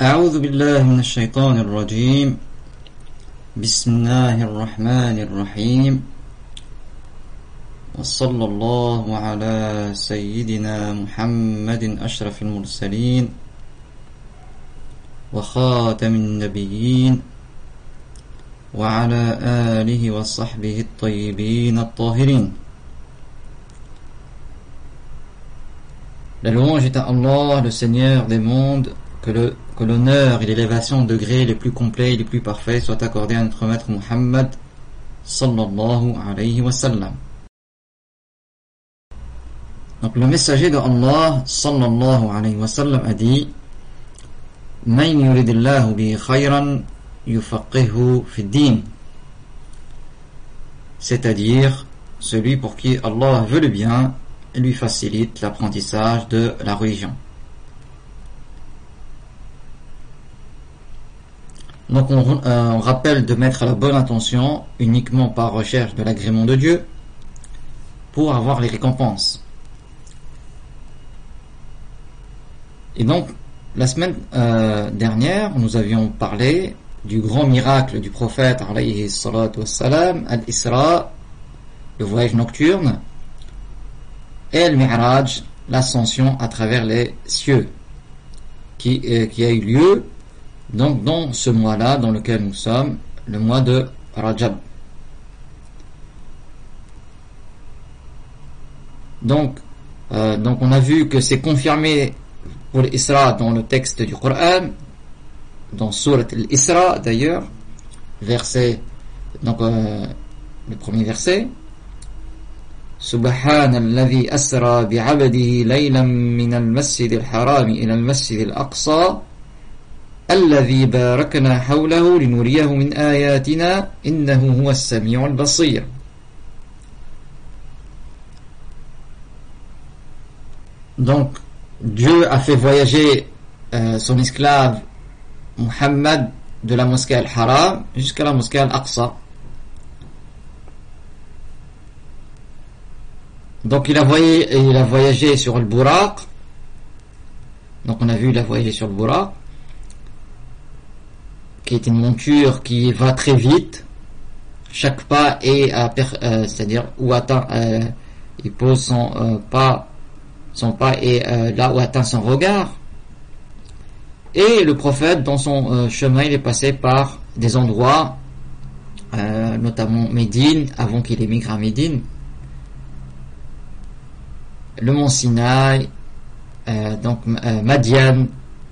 أعوذ بالله من الشيطان الرجيم بسم الله الرحمن الرحيم وصلى الله على سيدنا محمد أشرف المرسلين وخاتم النبيين وعلى آله وصحبه الطيبين الطاهرين. La louange est à Allah, le Seigneur des mondes, que l'honneur et l'élévation de degrés les plus complets et les plus parfaits soient accordés à notre maître Muhammad sallallahu alayhi wa sallam. Donc le messager de Allah sallallahu alayhi wa sallam a dit: Man yuridillahu bihi khayran yufaqihu fid din. C'est-à-dire celui pour qui Allah veut le bien et lui facilite l'apprentissage de la religion. Donc on rappelle de mettre la bonne intention uniquement par recherche de l'agrément de Dieu pour avoir les récompenses. Et donc la semaine dernière nous avions parlé du grand miracle du prophète alayhi salatu wassalam, al-Isra, le voyage nocturne, et le Mi'raj, l'ascension à travers les cieux, qui a eu lieu donc dans ce mois-là dans lequel nous sommes, le mois de Rajab. Donc on a vu que c'est confirmé pour l'Isra dans le texte du Coran, dans Surat al-Isra d'ailleurs, verset, donc le premier verset: Subhanalladhi asra bi'abdihi laylan min al-masjid al-haram ila al-masjid al-aqsa alladhi barakna hawlahu linuriyahu min ayatina innahu huwa as-sami'u al-basir. Donc Dieu a fait voyager son esclave Muhammad de la mosquée al-Haram jusqu'à la mosquée al-Aqsa. Donc il a voyagé sur le Buraq. Donc on a vu, il a voyagé sur le Buraq, qui est une monture qui va très vite. Chaque pas est c'est-à-dire où atteint, il pose son pas est là où atteint son regard. Et le prophète, dans son chemin, il est passé par des endroits, notamment Médine, avant qu'il émigre à Médine, le mont Sinaï, donc Madian,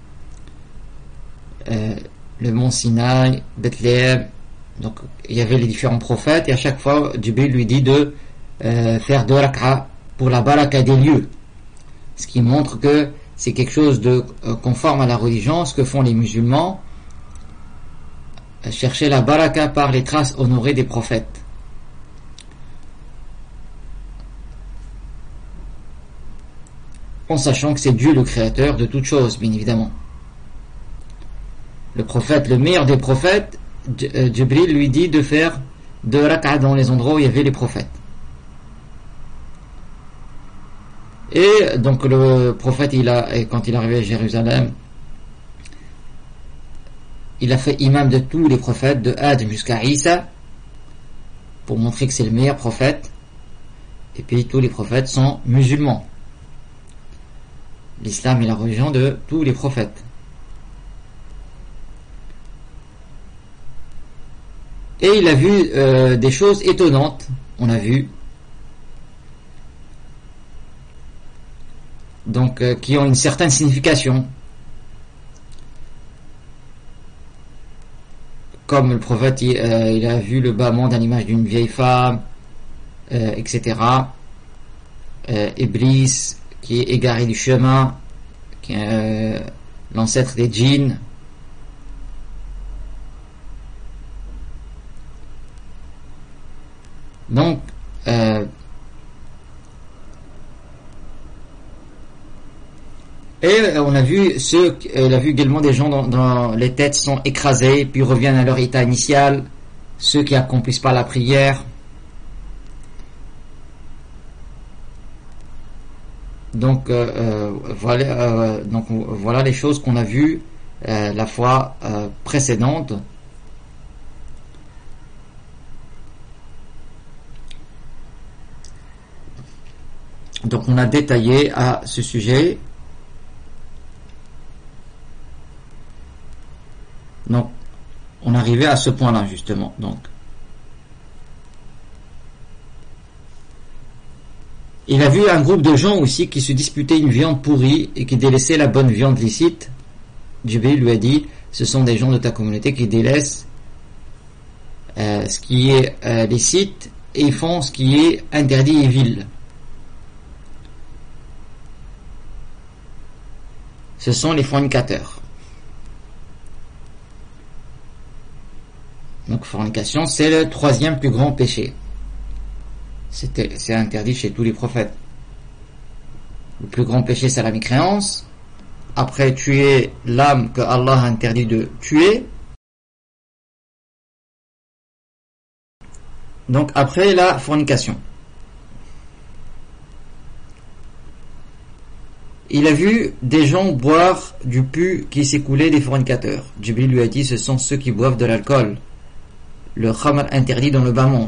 le mont Sinaï, Bethléem. Donc il y avait les différents prophètes, et à chaque fois Jibril lui dit de faire 2 rak'a pour la baraka des lieux, ce qui montre que c'est quelque chose de conforme à la religion, ce que font les musulmans, chercher la baraka par les traces honorées des prophètes. En sachant que c'est Dieu le créateur de toutes choses, bien évidemment. Le prophète, le meilleur des prophètes, Jibril lui dit de faire 2 rak'a dans les endroits où il y avait les prophètes. Et donc le prophète, quand il est arrivé à Jérusalem, il a fait imam de tous les prophètes, de Adam jusqu'à Isa, pour montrer que c'est le meilleur prophète. Et puis tous les prophètes sont musulmans. L'islam est la religion de tous les prophètes. Et il a vu des choses étonnantes. On a vu donc qui ont une certaine signification, comme le prophète il a vu le bâillement à l'image d'une vieille femme, etc. Iblis qui est égaré du chemin, qui est l'ancêtre des djinns. Donc et on a vu il a vu également des gens dont les têtes sont écrasées puis reviennent à leur état initial, ceux qui accomplissent pas la prière. Donc voilà les choses qu'on a vues la fois précédente. Donc on a détaillé à ce sujet. Donc on arrivait à ce point-là justement. Donc il a vu un groupe de gens aussi qui se disputaient une viande pourrie et qui délaissaient la bonne viande licite. Jibril lui a dit, ce sont des gens de ta communauté qui délaissent ce qui est licite et ils font ce qui est interdit et vil. Ce sont les fornicateurs. Donc fornication, c'est le troisième plus grand péché. C'est interdit chez tous les prophètes. Le plus grand péché, c'est la mécréance. Après, tuer l'âme que Allah a interdit de tuer. Donc après, la fornication. Il a vu des gens boire du pus qui s'écoulait des fornicateurs. Jibril lui a dit, ce sont ceux qui boivent de l'alcool. Le khamr interdit dans le bas monde.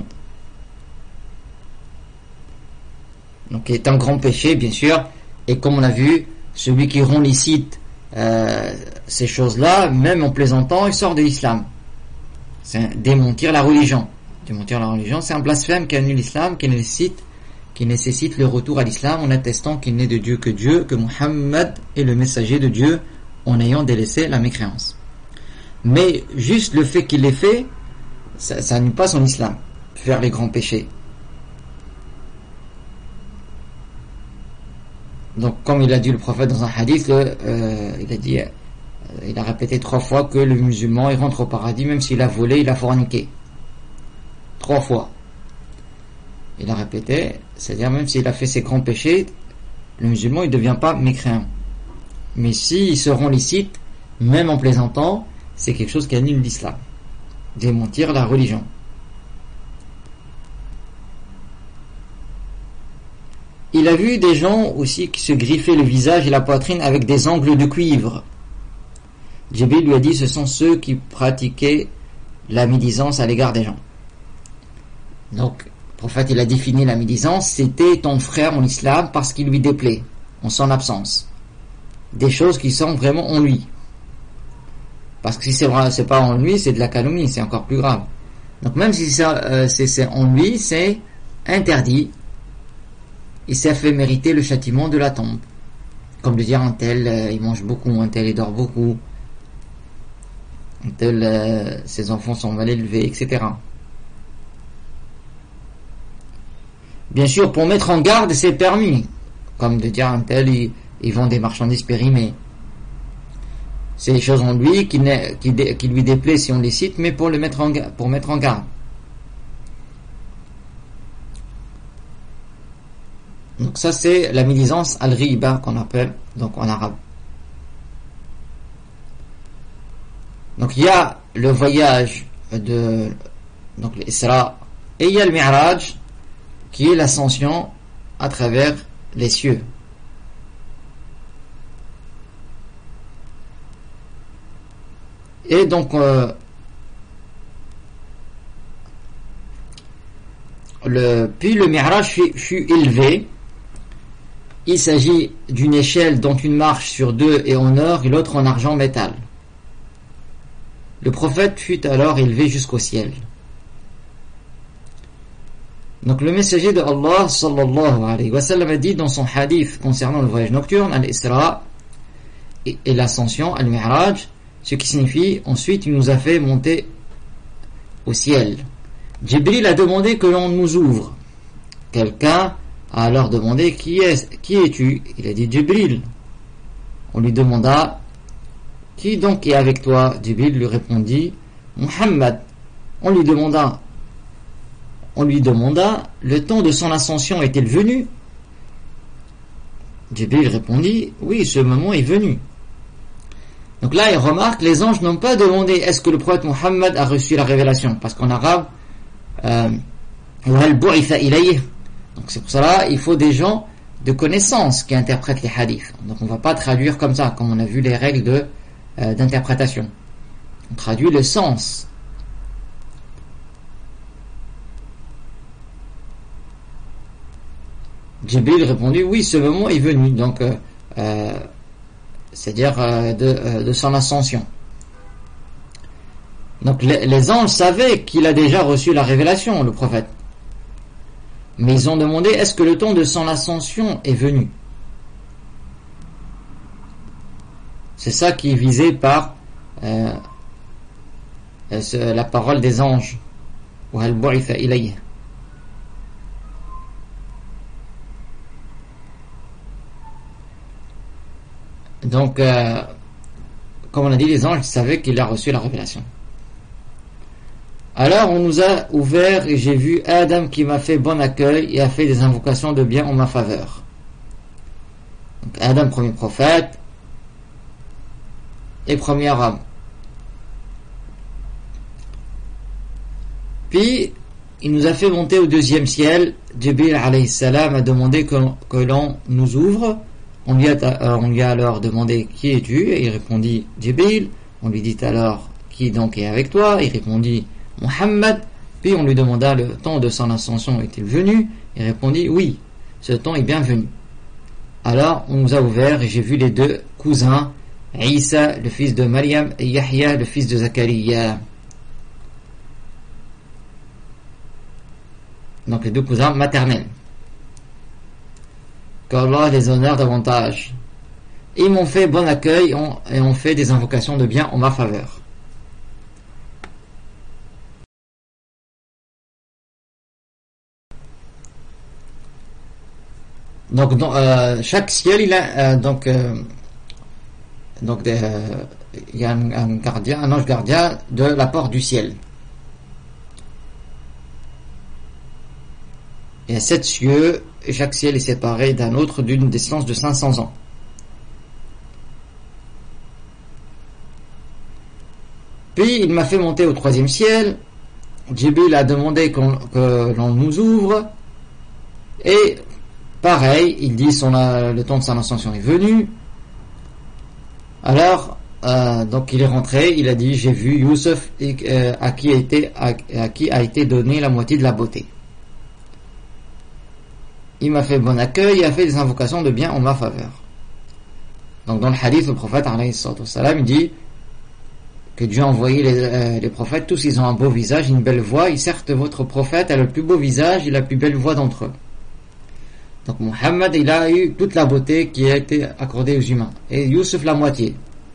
Donc, il est un grand péché, bien sûr. Et comme on a vu, celui qui rend licite ces choses-là, même en plaisantant, il sort de l'islam. C'est démentir la religion. Démentir la religion, c'est un blasphème qui annule l'islam, qui nécessite le retour à l'islam en attestant qu'il n'est de Dieu, que Muhammad est le messager de Dieu, en ayant délaissé la mécréance. Mais juste le fait qu'il l'ait fait, ça annule pas son islam, faire les grands péchés. Donc, comme il a dit le prophète dans un hadith, il a répété 3 fois que le musulman, il rentre au paradis, même s'il a volé, il a forniqué. 3 fois. Il a répété, c'est-à-dire même s'il a fait ses grands péchés, le musulman, il ne devient pas mécréant. Mais s'il se rend licite, même en plaisantant, c'est quelque chose qui annule l'islam. Démentir la religion. Il a vu des gens aussi qui se griffaient le visage et la poitrine avec des ongles de cuivre. Jibril lui a dit, ce sont ceux qui pratiquaient la médisance à l'égard des gens. Donc, le prophète, il a défini la médisance, c'était ton frère en islam parce qu'il lui déplaît, en son absence. Des choses qui sont vraiment en lui. Parce que si c'est pas en lui, c'est de la calomnie, c'est encore plus grave. Donc même si c'est en lui, c'est interdit. Il s'est fait mériter le châtiment de la tombe. Comme de dire un tel, il mange beaucoup, un tel, il dort beaucoup. Un tel, ses enfants sont mal élevés, etc. Bien sûr, pour mettre en garde, c'est permis. Comme de dire un tel, ils vendent des marchandises périmées. C'est des choses en lui qui lui déplaît si on les cite, mais pour mettre en garde. Donc ça c'est la médisance al-ghiba qu'on appelle donc en arabe. Donc il y a le voyage de donc l'Isra et il y a le Mi'raj qui est l'ascension à travers les cieux. Et donc puis le Mi'raj fut élevé. Il s'agit d'une échelle dont une marche sur 2 est en or et l'autre en argent métal. Le prophète fut alors élevé jusqu'au ciel. Donc le messager de Allah sallallahu alayhi wa sallam a dit dans son hadith concernant le voyage nocturne, al-Isra et l'ascension, al-Mi'raj, ce qui signifie ensuite il nous a fait monter au ciel. Jibril a demandé que l'on nous ouvre. Quelqu'un a alors demandé qui es-tu? Il a dit Jibril. On lui demanda qui donc est avec toi? Jibril lui répondit Muhammad. On lui demanda le temps de son ascension est-il venu? Jibril répondit oui, ce moment est venu. Donc là il remarque les anges n'ont pas demandé est-ce que le prophète Muhammad a reçu la révélation, parce qu'en arabe donc c'est pour cela il faut des gens de connaissance qui interprètent les hadiths. Donc on ne va pas traduire comme ça, comme on a vu les règles de d'interprétation. On traduit le sens. Jibril répondit oui, ce moment est venu, donc c'est-à-dire de son ascension. Donc les anges savaient qu'il a déjà reçu la révélation, le prophète. Mais ils ont demandé, est-ce que le temps de son ascension est venu? C'est ça qui est visé par la parole des anges. Donc, comme on a dit, les anges savaient qu'il a reçu la révélation. Alors on nous a ouvert et j'ai vu Adam qui m'a fait bon accueil et a fait des invocations de bien en ma faveur. Donc Adam, premier prophète et premier homme. Puis il nous a fait monter au deuxième ciel. Jibril alayhi salam a demandé que l'on nous ouvre. On lui a alors demandé qui es-tu, et il répondit Jibril. On lui dit alors qui donc est avec toi, il répondit Muhammad. Puis on lui demanda le temps de son ascension est-il venu, il répondit oui, ce temps est bien venu. Alors on nous a ouvert et j'ai vu les deux cousins, Isa le fils de Maryam et Yahya le fils de Zachariah. Donc les deux cousins maternels. Qu'Allah les honore davantage. Ils m'ont fait bon accueil et ont fait des invocations de bien en ma faveur. Donc dans chaque ciel il a il y a un gardien, un ange gardien de la porte du ciel. Il y a 7 cieux et chaque ciel est séparé d'un autre d'une distance de 500 ans. Puis il m'a fait monter au 3e ciel. Jibril a demandé que l'on nous ouvre et pareil, il dit le temps de son ascension est venu. Alors, donc il est rentré, il a dit j'ai vu Youssef à qui a été donné la moitié de la beauté. Il m'a fait bon accueil et a fait des invocations de bien en ma faveur. Donc dans le hadith, le prophète alayhi salam, il dit que Dieu a envoyé les prophètes, tous ils ont un beau visage, une belle voix, et certes votre prophète a le plus beau visage et la plus belle voix d'entre eux. Donc Muhammad, il a eu toute la beauté qui a été accordée aux humains. Et Youssef la moitié.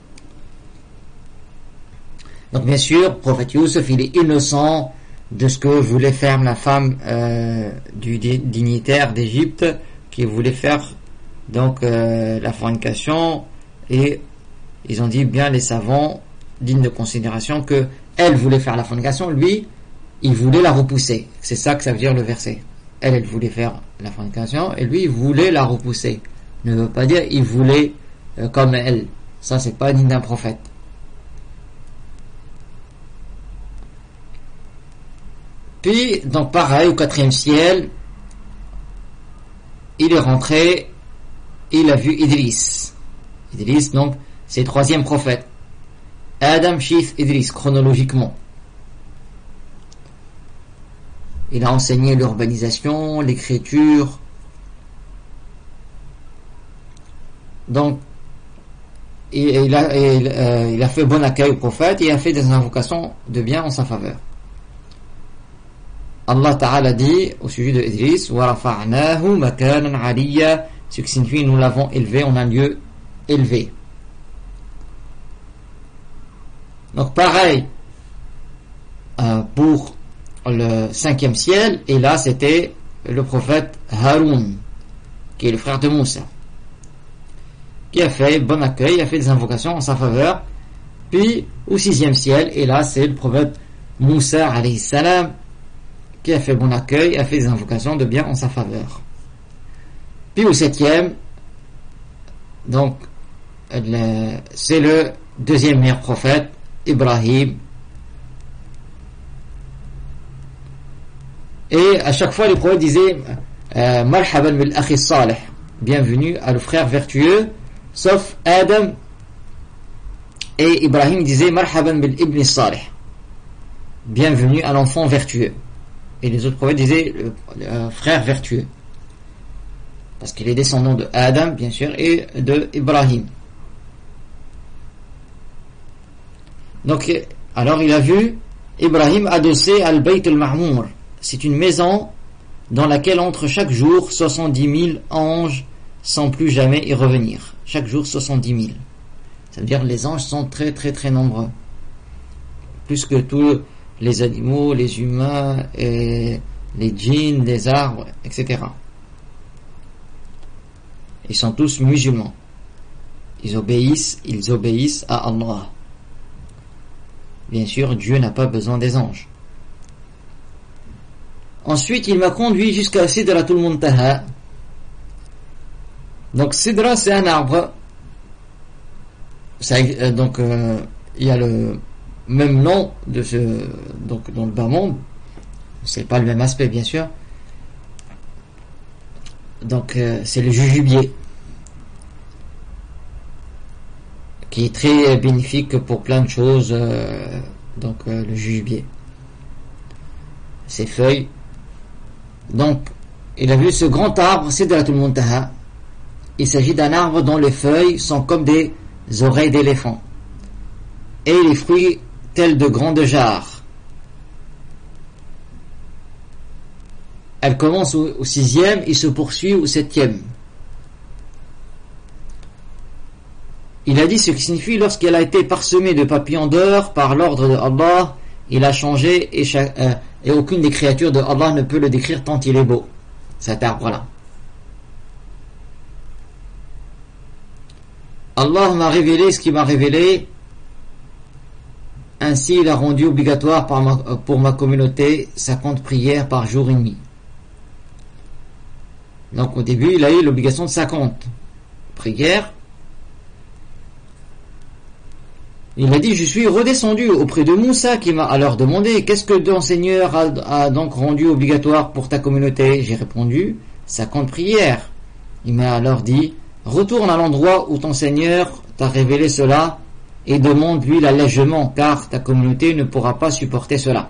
Donc bien sûr, le prophète Youssef, il est innocent de ce que voulait faire la femme du dignitaire d'Égypte, qui voulait faire donc la fornication. Et ils ont dit bien les savants, dignes de considération, que elle voulait faire la fornication, lui, il voulait la repousser. C'est ça que ça veut dire le verset. Elle voulait faire la fornication et lui il voulait la repousser. Ne veut pas dire il voulait comme elle. Ça c'est pas digne d'un prophète. Puis donc pareil au 4e ciel, il est rentré, il a vu Idriss. Idriss donc c'est 3e prophète. Adam, Shith, Idriss chronologiquement. Il a enseigné l'urbanisation, l'écriture. Donc, il a fait bon accueil au prophète et a fait des invocations de bien en sa faveur. Allah Ta'ala dit au sujet de Idriss, وَرَفَعْنَاهُ مَكَانًا عَلِيًّا, ce qui signifie nous l'avons élevé en un lieu élevé. Donc pareil pour le 5e ciel, et là c'était le prophète Haroun, qui est le frère de Moussa, qui a fait bon accueil, a fait des invocations en sa faveur. Puis au 6e ciel, et là c'est le prophète Moussa alayhi salam, qui a fait bon accueil, a fait des invocations de bien en sa faveur. Puis au 7e, donc c'est le 2e meilleur prophète, Ibrahim. Et à chaque fois, les prophètes disaient Marhaban bil akhi salih, bienvenue à le frère vertueux, sauf Adam Et Ibrahim disait Marhaban bil ibn salih, bienvenue à l'enfant vertueux. Et les autres prophètes disaient le frère vertueux, parce qu'il est descendant de Adam bien sûr et de Ibrahim. Donc alors il a vu Ibrahim adossé al-Bayt al-Ma'mour. C'est une maison dans laquelle entre chaque jour 70 000 anges sans plus jamais y revenir. Chaque jour 70 000. Ça veut dire que les anges sont très très très nombreux. Plus que tous les animaux, les humains, et les djinns, les arbres, etc. Ils sont tous musulmans. Ils obéissent à Allah. Bien sûr, Dieu n'a pas besoin des anges. Ensuite, il m'a conduit jusqu'à Sidratul Muntaha. Donc, Sidra, c'est un arbre. Il y a le même nom de donc dans le bas monde. C'est pas le même aspect, bien sûr. Donc, c'est le jujubier, qui est très bénéfique pour plein de choses. Le jujubier, ses feuilles. Donc, il a vu ce grand arbre, Sidratul Muntaha. Il s'agit d'un arbre dont les feuilles sont comme des oreilles d'éléphant, et les fruits tels de grandes jarres. Elle commence au 6e et se poursuit au 7e. Il a dit ce qui signifie lorsqu'elle a été parsemée de papillons d'or par l'ordre de Allah, il a changé et aucune des créatures de Allah ne peut le décrire tant il est beau, cet arbre-là. Allah m'a révélé ce qu'il m'a révélé, ainsi il a rendu obligatoire pour ma communauté 50 prières par jour et nuit. Donc au début il a eu l'obligation de 50 prières. Il a dit, je suis redescendu auprès de Moussa qui m'a alors demandé, qu'est-ce que ton Seigneur a donc rendu obligatoire pour ta communauté? J'ai répondu, 50 prières. Il m'a alors dit, retourne à l'endroit où ton Seigneur t'a révélé cela et demande-lui l'allègement, car ta communauté ne pourra pas supporter cela.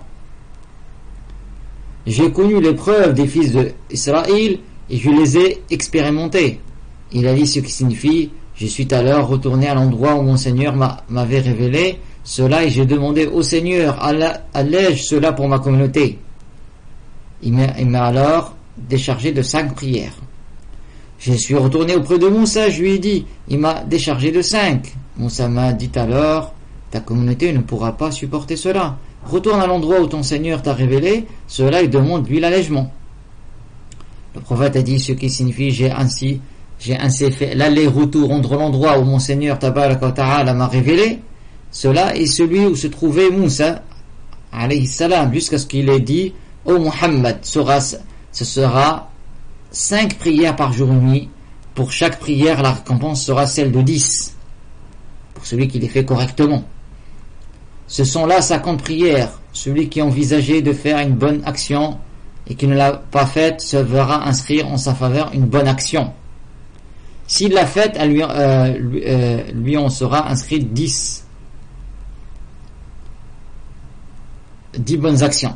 J'ai connu l'épreuve des fils d'Israël et je les ai expérimentés. Il a dit ce qui signifie, je suis alors retourné à l'endroit où mon Seigneur m'avait révélé cela et j'ai demandé au Seigneur, allège cela pour ma communauté. Il m'a alors déchargé de 5 prières. Je suis retourné auprès de Moussa, je lui ai dit, il m'a déchargé de 5. Moussa m'a dit alors, ta communauté ne pourra pas supporter cela. Retourne à l'endroit où ton Seigneur t'a révélé cela et demande-lui l'allègement. Le prophète a dit ce qui signifie, j'ai ainsi fait l'aller-retour entre l'endroit où mon Seigneur Tabaraka wa Ta'ala m'a révélé cela et celui où se trouvait Moussa alayhi salam, jusqu'à ce qu'il ait dit, ô Muhammad, ce sera 5 prières par jour et nuit. Pour chaque prière, la récompense sera celle de 10 pour celui qui les fait correctement. Ce sont là 50 prières. Celui qui envisageait de faire une bonne action et qui ne l'a pas faite se verra inscrire en sa faveur une bonne action. S'il l'a faite, lui en sera inscrit 10 bonnes actions.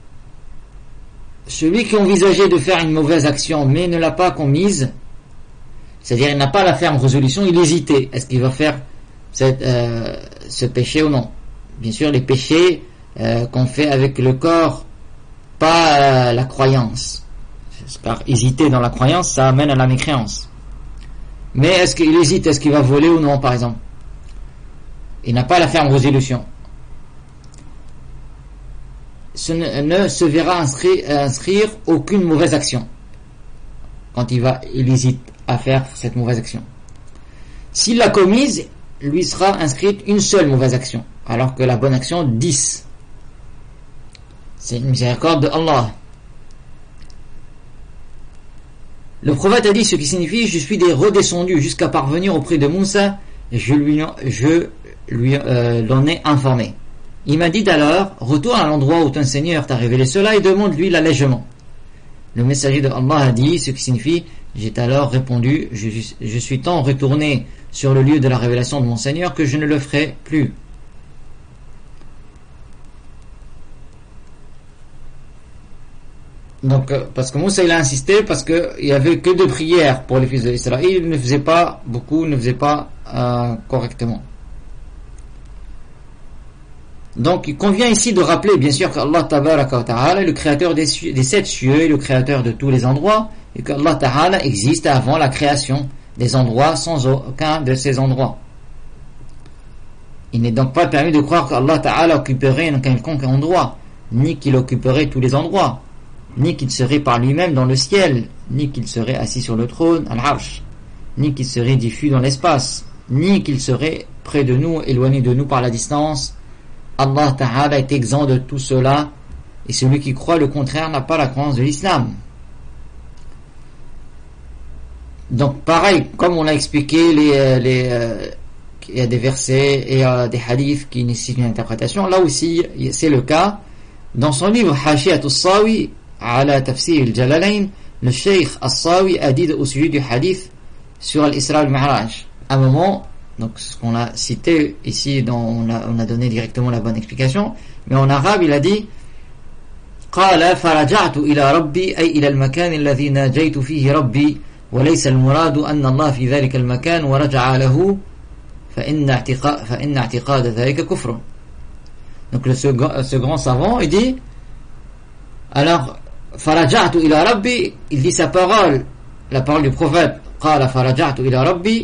Celui qui envisageait de faire une mauvaise action mais ne l'a pas commise, c'est-à-dire il n'a pas la ferme résolution, il hésitait, est-ce qu'il va faire ce péché ou non? Bien sûr, les péchés qu'on fait avec le corps, pas la croyance, car hésiter dans la croyance, ça amène à la mécréance. Mais est-ce qu'il hésite, est-ce qu'il va voler ou non, par exemple? Il n'a pas la ferme résolution. Ne se verra inscrire aucune mauvaise action quand il hésite à faire cette mauvaise action. S'il l'a commise, lui sera inscrite une seule mauvaise action, alors que la bonne action 10. C'est une miséricorde de Allah. Le prophète a dit ce qui signifie, je suis redescendu jusqu'à parvenir auprès de Moussa et je lui en ai informé. Il m'a dit alors, retourne à l'endroit où ton Seigneur t'a révélé cela et demande-lui l'allègement. Le messager de Allah a dit ce qui signifie, J'ai alors répondu, je suis tant retourné sur le lieu de la révélation de mon Seigneur que je ne le ferai plus. Donc, parce que Moussa il a insisté, parce qu'il n'y avait que 2 prières pour les fils d'Israël, il ne faisait pas beaucoup, ne faisait pas correctement. Donc il convient ici de rappeler bien sûr qu'Allah Tabaraka wa Ta'ala est le créateur des 7 cieux et le créateur de tous les endroits, et qu'Allah Ta'ala existe avant la création des endroits sans aucun de ces endroits. Il n'est donc pas permis de croire qu'Allah Ta'ala occuperait un quelconque endroit, ni qu'il occuperait tous les endroits, ni qu'il serait par lui-même dans le ciel, ni qu'il serait assis sur le trône, Al-Arsh, ni qu'il serait diffus dans l'espace, ni qu'il serait près de nous, éloigné de nous par la distance. Allah Ta'ala est exempt de tout cela, et celui qui croit le contraire n'a pas la croyance de l'islam. Donc pareil, comme on l'a expliqué, il y a des versets et des hadiths qui nécessitent une interprétation, là aussi c'est le cas. Dans son livre Hashiyat al-Sawi ala Tafsir al-Jalalayn, le Cheikh al-Sawi a dit au sujet du hadith sur l'Isra al-Mi'raj. À un moment, donc ce qu'on a cité ici, on a donné directement la bonne explication, mais en arabe il a dit قال فرجعت إلى ربي أي إلى المكان الذي ناجيت فيه ربي وليس المراد أن الله في ذلك المكان ورجع له فإن اعتقاد ذلك كفر. Donc ce grand savant il dit, alors فرجعت إلى ربي, il dit sa parole, la parole du prophète, قال فرجعت إلى ربي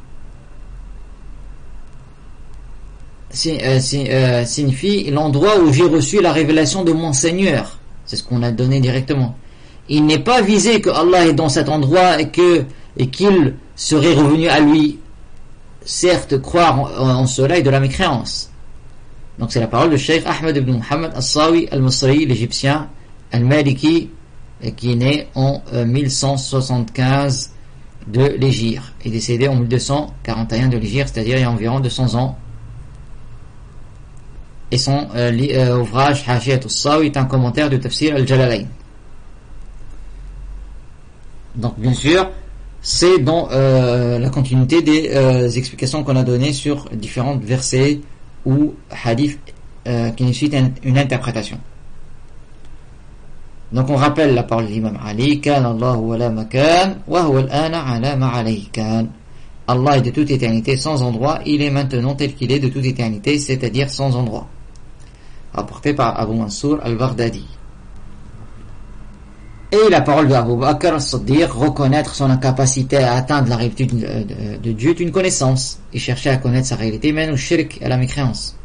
signifie l'endroit où j'ai reçu la révélation de mon Seigneur. C'est ce qu'on a donné directement. Il n'est pas visé que Allah est dans cet endroit et qu'il serait revenu à lui. Certes, croire en cela est de la mécréance. Donc c'est la parole de Cheikh Ahmed ibn Muhammad al-Sawi al-Misri, l'Égyptien al-Maliki, qui est né en 1175 de l'Hégire et décédé en 1241 de l'Hégire, c'est-à-dire il y a environ 200 ans. Et son ouvrage Hashiyat al-Sawi est un commentaire de Tafsir al-Jalalayn. Donc bien sûr, c'est dans la continuité des explications qu'on a données sur différents versets ou hadiths qui nécessitent une interprétation. Donc on rappelle la parole de l'imam Ali, Kana Allahu wa la makan, wa huwa al-ana ala ma alayhi kan. Allah est de toute éternité sans endroit, il est maintenant tel qu'il est de toute éternité, c'est-à-dire sans endroit. Rapporté par Abu Mansour al-Baghdadi. Et la parole de Abu Bakr as-Siddiq, reconnaître son incapacité à atteindre la réalité de Dieu est une connaissance, et chercher à connaître sa réalité mène au shirk et à la mécréance.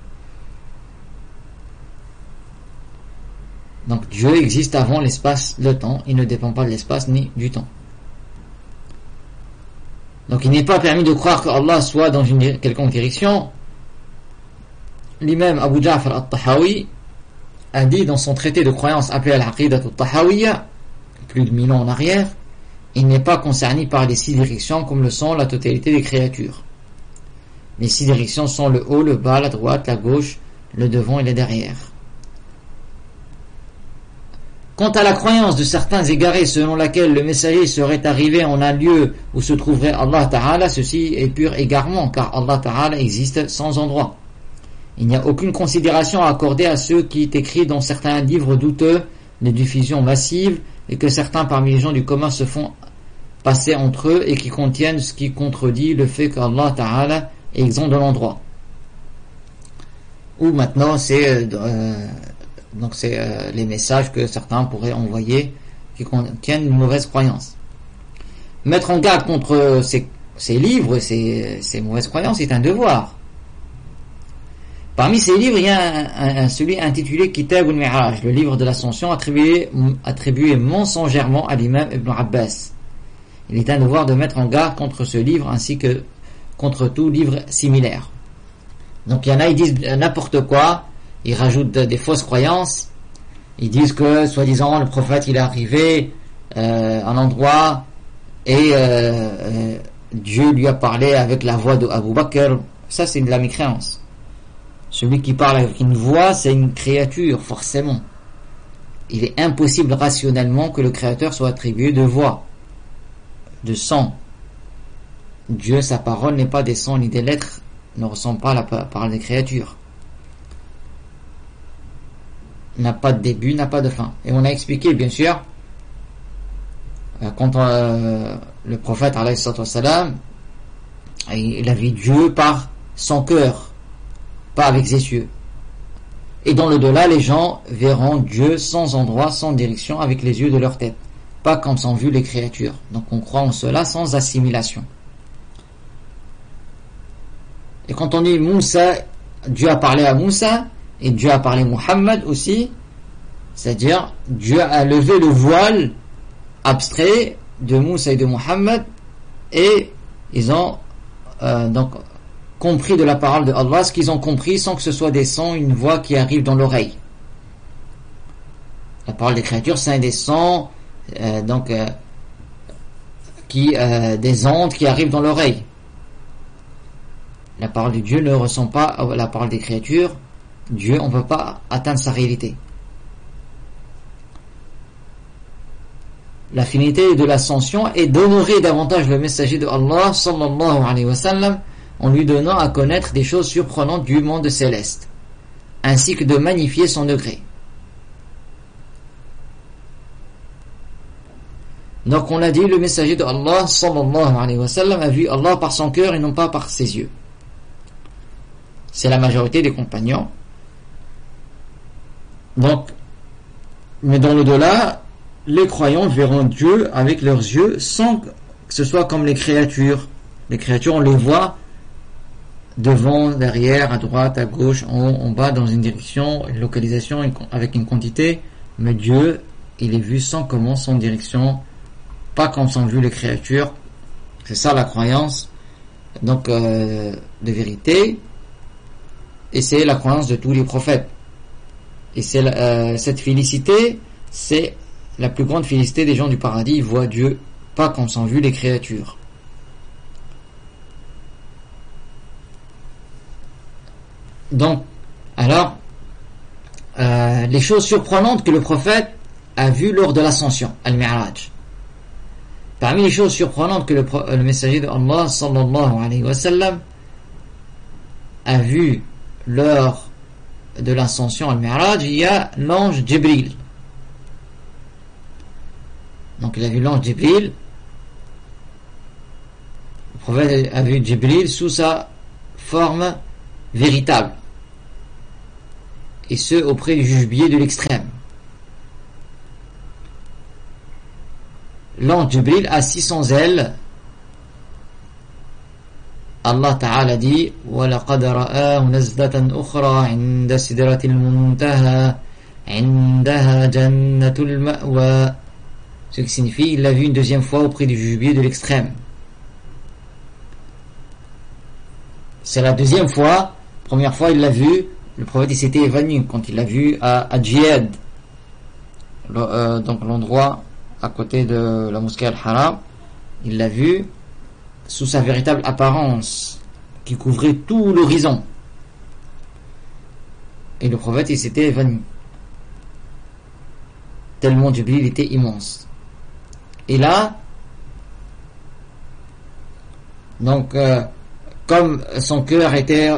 Donc Dieu existe avant l'espace, le temps, il ne dépend pas de l'espace ni du temps. Donc il n'est pas permis de croire que Allah soit dans une quelconque direction. L'imam Abu Ja'far al-Tahawi a dit dans son traité de croyance appelé Al-Aqidat al-Tahawiyya, plus de 1000 ans en arrière, il n'est pas concerné par les 6 directions comme le sont la totalité des créatures. Les 6 directions sont le haut, le bas, la droite, la gauche, le devant et le derrière. Quant à la croyance de certains égarés selon laquelle le messager serait arrivé en un lieu où se trouverait Allah Ta'ala, ceci est pur égarement, car Allah Ta'ala existe sans endroit. Il n'y a aucune considération à accorder à ceux qui est écrit dans certains livres douteux de diffusion massive et que certains parmi les gens du commun se font passer entre eux et qui contiennent ce qui contredit le fait qu'Allah Ta'ala est exempt de l'endroit. Ou maintenant c'est les messages que certains pourraient envoyer qui contiennent une mauvaise croyance. Mettre en garde contre ces livres et ces mauvaises croyances est un devoir. Parmi ces livres, il y a celui intitulé Kitab al-Mi'raj, le livre de l'ascension attribué mensongèrement à l'imam Ibn Abbas. Il est un devoir de mettre en garde contre ce livre ainsi que contre tout livre similaire. Donc il y en a, ils disent n'importe quoi, ils rajoutent des fausses croyances, ils disent que soi-disant le prophète il est arrivé à un endroit et Dieu lui a parlé avec la voix de Abu Bakr. Ça c'est de la mécréance. Celui qui parle avec une voix, c'est une créature, forcément. Il est impossible rationnellement que le créateur soit attribué de voix. de sang. Dieu, sa parole n'est pas des sons ni des lettres, ne ressemble pas à la parole des créatures. N'a pas de début, n'a pas de fin. Et on a expliqué, bien sûr, quand le prophète, alayhi salatu wassalam, il a vu Dieu par son cœur, pas avec ses yeux. Et dans l'au-delà, les gens verront Dieu sans endroit, sans direction, avec les yeux de leur tête, pas comme sont vues les créatures. Donc on croit en cela sans assimilation. Et quand on dit Moussa, Dieu a parlé à Moussa, et Dieu a parlé à Muhammad aussi, c'est-à-dire Dieu a levé le voile abstrait de Moussa et de Muhammad, et ils ont donc compris de la parole de Allah ce qu'ils ont compris sans que ce soit des sons, une voix qui arrive dans l'oreille. La parole des créatures, c'est des sons des ondes qui arrivent dans l'oreille. La parole de Dieu ne ressemble pas à la parole des créatures. Dieu, on ne peut pas atteindre sa réalité. La finalité de l'ascension est d'honorer davantage le messager de Allah sallallahu alayhi wa sallam en lui donnant à connaître des choses surprenantes du monde céleste, ainsi que de magnifier son degré. Donc on a dit, le messager de Allah sallallahu alayhi wa sallam a vu Allah par son cœur et non pas par ses yeux. C'est la majorité des compagnons. Donc, mais dans l'au-delà, les croyants verront Dieu avec leurs yeux sans que ce soit comme les créatures. Les créatures, on les voit devant, derrière, à droite, à gauche, en haut, en bas, dans une direction, une localisation, avec une quantité. Mais Dieu, il est vu sans comment, sans direction, pas comme sont vues les créatures. C'est ça la croyance, donc de vérité. Et c'est la croyance de tous les prophètes. Et c'est cette félicité, c'est la plus grande félicité des gens du paradis. Ils voient Dieu pas comme sont vues les créatures. Donc, alors, les choses surprenantes que le prophète a vues lors de l'ascension, Al-Mi'raj. Parmi les choses surprenantes que le messager de Allah sallallahu alayhi wa sallam a vu lors de l'ascension Al-Mi'raj, il y a l'ange Jibril. Donc il a vu l'ange Jibril. Le prophète a vu Jibril sous sa forme véritable, et ce auprès du juge-billet de l'extrême. L'ange Jibril a 600 ailes. Allah Ta'ala dit وَلَقَدْ رَآهُ نَزْلَةً أُخْرَى عِنْدَ سِدْرَةِ الْمُنْتَهَى عِنْدَهَا جَنَّةُ الْمَأْوَى. Ce qui signifie il l'a vu une deuxième fois auprès du juge-billet de l'extrême. C'est la deuxième fois. Première fois il l'a vu, le prophète il s'était évanoui quand il l'a vu à Djihad, donc l'endroit à côté de la mosquée Al-Haram. Il l'a vu sous sa véritable apparence qui couvrait tout l'horizon, et le prophète il s'était évanoui tellement Jibril était immense. Et là, donc comme son cœur était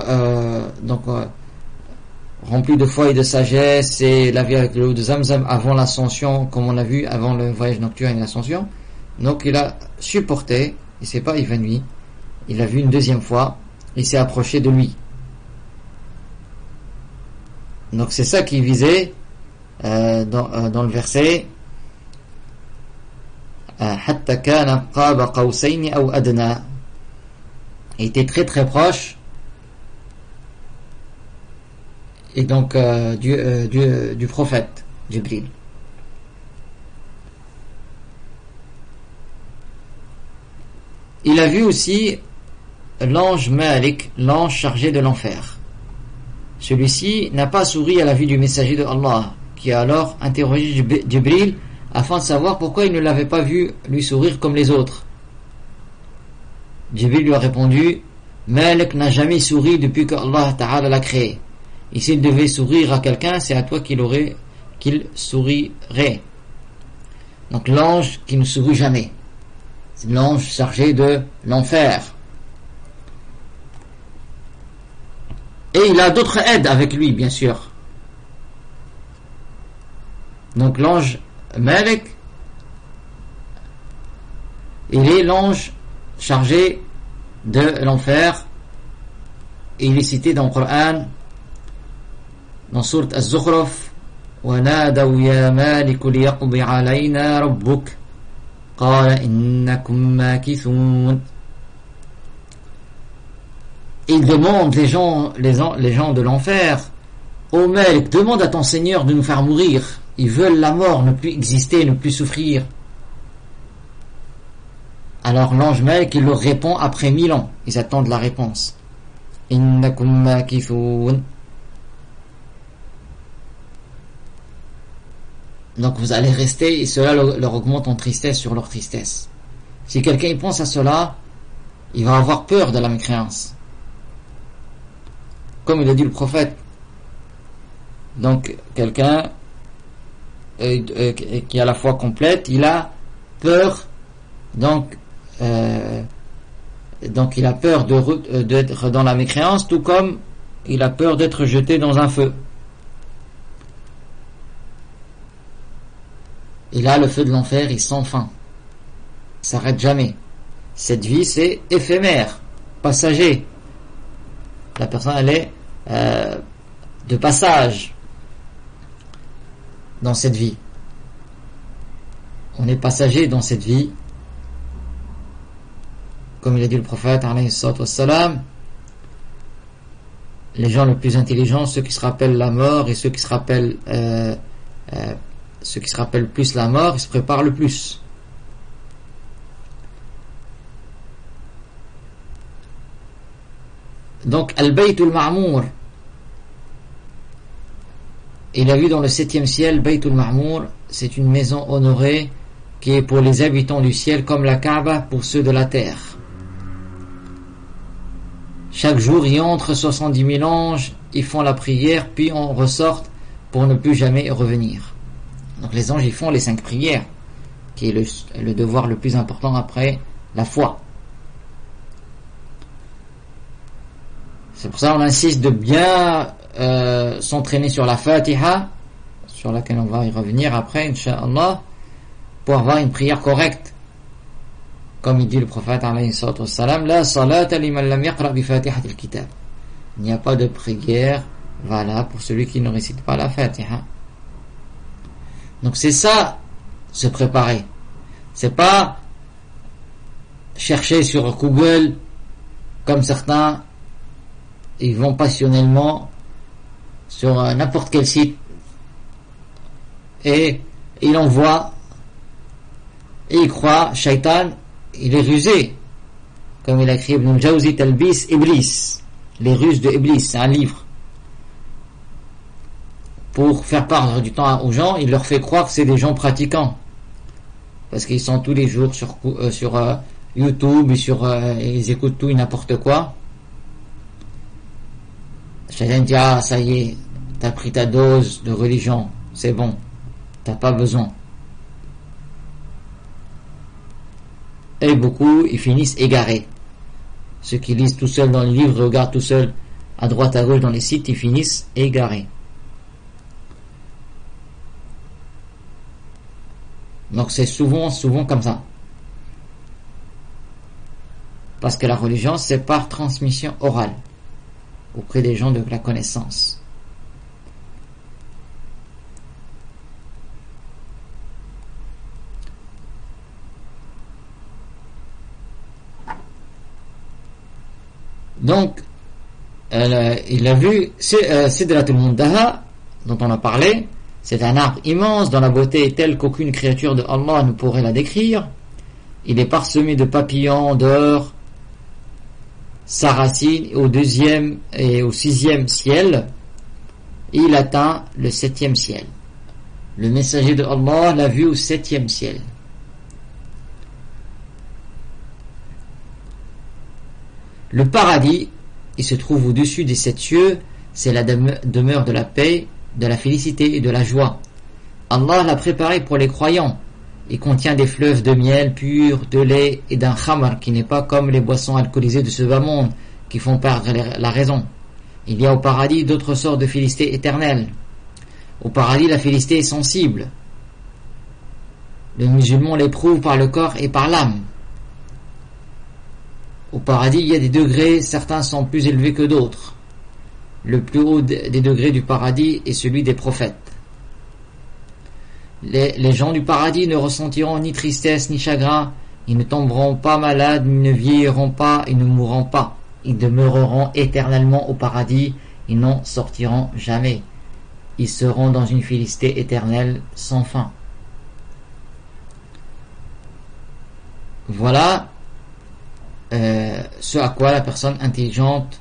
rempli de foi et de sagesse, et lavé avec l'eau de Zamzam avant l'ascension, comme on a vu avant le voyage nocturne et l'ascension, donc il a supporté, il s'est pas évanoui, il l'a vu une deuxième fois, il s'est approché de lui. Donc c'est ça qui visait dans le verset hatta kana qaba qawsayn aw adna. Il était très très proche, et donc du prophète Jibril. Il a vu aussi l'ange Malik, l'ange chargé de l'enfer. Celui-ci n'a pas souri à la vue du messager de Allah, qui a alors interrogé Jibril afin de savoir pourquoi il ne l'avait pas vu lui sourire comme les autres. Jibril lui a répondu: Malik n'a jamais souri depuis que Allah Ta'ala l'a créé. Et s'il devait sourire à quelqu'un, c'est à toi qu'il sourirait. Donc l'ange qui ne sourit jamais, l'ange chargé de l'enfer. Et il a d'autres aides avec lui, bien sûr. Donc l'ange Malik, il est l'ange chargé de l'enfer. Il est cité dans le Coran, dans sourate Az-Zukhruf, وَنَادَوْا يَا مَالِكُ لِيَقْضِ عَلَيْنَا رَبُّكَ قَالَ إِنَّكُمْ مَاكِثُونَ. Il demande, les gens de l'enfer, ô Malik, demande à ton Seigneur de nous faire mourir. Ils veulent la mort, ne plus exister, ne plus souffrir. Alors l'ange Malik, il leur répond après 1000 ans. Ils attendent la réponse. Innakum makithun. Donc vous allez rester, et cela leur augmente en tristesse sur leur tristesse. Si quelqu'un y pense à cela, il va avoir peur de la mécréance. Comme il a dit le prophète. Donc quelqu'un qui a la foi complète, il a peur, donc il a peur d'être dans la mécréance, tout comme il a peur d'être jeté dans un feu. Et là, le feu de l'enfer, il sans fin. Il s'arrête jamais. Cette vie, c'est éphémère, passager. La personne, elle est de passage dans cette vie. On est passager dans cette vie. Comme il a dit le prophète, alayhi salatu wassalam, les gens les plus intelligents, ceux qui se rappellent la mort et ceux qui se rappellent plus la mort, ils se préparent le plus. Donc, Al-Baytul Ma'mour, il a vu dans le 7e ciel, Baytul Ma'mour, c'est une maison honorée qui est pour les habitants du ciel comme la Kaaba pour ceux de la terre. Chaque jour, y entre 70 000 anges, ils font la prière, puis on ressort pour ne plus jamais revenir. Donc les anges, ils font les 5 prières, qui est le devoir le plus important après la foi. C'est pour ça qu'on insiste de bien s'entraîner sur la Fatiha, sur laquelle on va y revenir après, Inch'Allah, pour avoir une prière correcte. Comme il dit le prophète, alayhi salatu wassalam, la salata liman lam yaqra bi fatihatil kitab. Il n'y a pas de prière valable pour celui qui ne récite pas la Fatiha. Donc c'est ça, se préparer. C'est pas chercher sur Google, comme certains, ils vont passionnellement sur n'importe quel site et il envoie et il croit, Shaitan, il est rusé, comme il a écrit Ibn al-Jawzi Talbis Iblis, les ruses de Iblis, c'est un livre. Pour faire perdre du temps aux gens, il leur fait croire que c'est des gens pratiquants, parce qu'ils sont tous les jours sur YouTube et ils écoutent tout et n'importe quoi. Chacun dit, ah ça y est, t'as pris ta dose de religion, c'est bon, t'as pas besoin. Et beaucoup, ils finissent égarés. Ceux qui lisent tout seuls dans les livres, regardent tout seuls à droite à gauche dans les sites, ils finissent égarés. Donc c'est souvent comme ça. Parce que la religion, c'est par transmission orale, auprès des gens de la connaissance. Donc, il a vu Sidratul Muntaha, dont on a parlé. C'est un arbre immense dont la beauté est telle qu'aucune créature de Allah ne pourrait la décrire. Il est parsemé de papillons d'or. Sa racine au 2e et au 6e ciel. Et il atteint le 7e ciel. Le messager de Allah l'a vu au 7e ciel. Le paradis, il se trouve au-dessus des 7 cieux, c'est la demeure de la paix, de la félicité et de la joie. Allah l'a préparé pour les croyants. Il contient des fleuves de miel pur, de lait et d'un khamar qui n'est pas comme les boissons alcoolisées de ce bas monde qui font perdre la raison. Il y a au paradis d'autres sortes de félicité éternelle. Au paradis, la félicité est sensible. Le musulman l'éprouve par le corps et par l'âme. Au paradis, il y a des degrés, certains sont plus élevés que d'autres. Le plus haut des degrés du paradis est celui des prophètes. Les gens du paradis ne ressentiront ni tristesse ni chagrin, ils ne tomberont pas malades, ils ne vieilliront pas, ils ne mourront pas. Ils demeureront éternellement au paradis, ils n'en sortiront jamais. Ils seront dans une félicité éternelle sans fin. Voilà ce à quoi la personne intelligente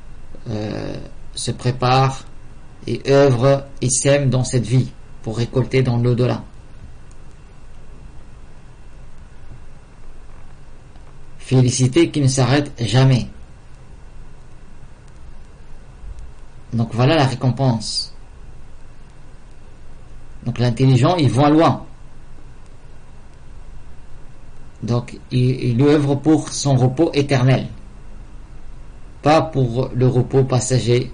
se prépare et œuvre et sème dans cette vie pour récolter dans l'au-delà. Félicité qui ne s'arrête jamais. Donc voilà la récompense. Donc l'intelligent, il voit loin. Donc il œuvre pour son repos éternel, pas pour le repos passager.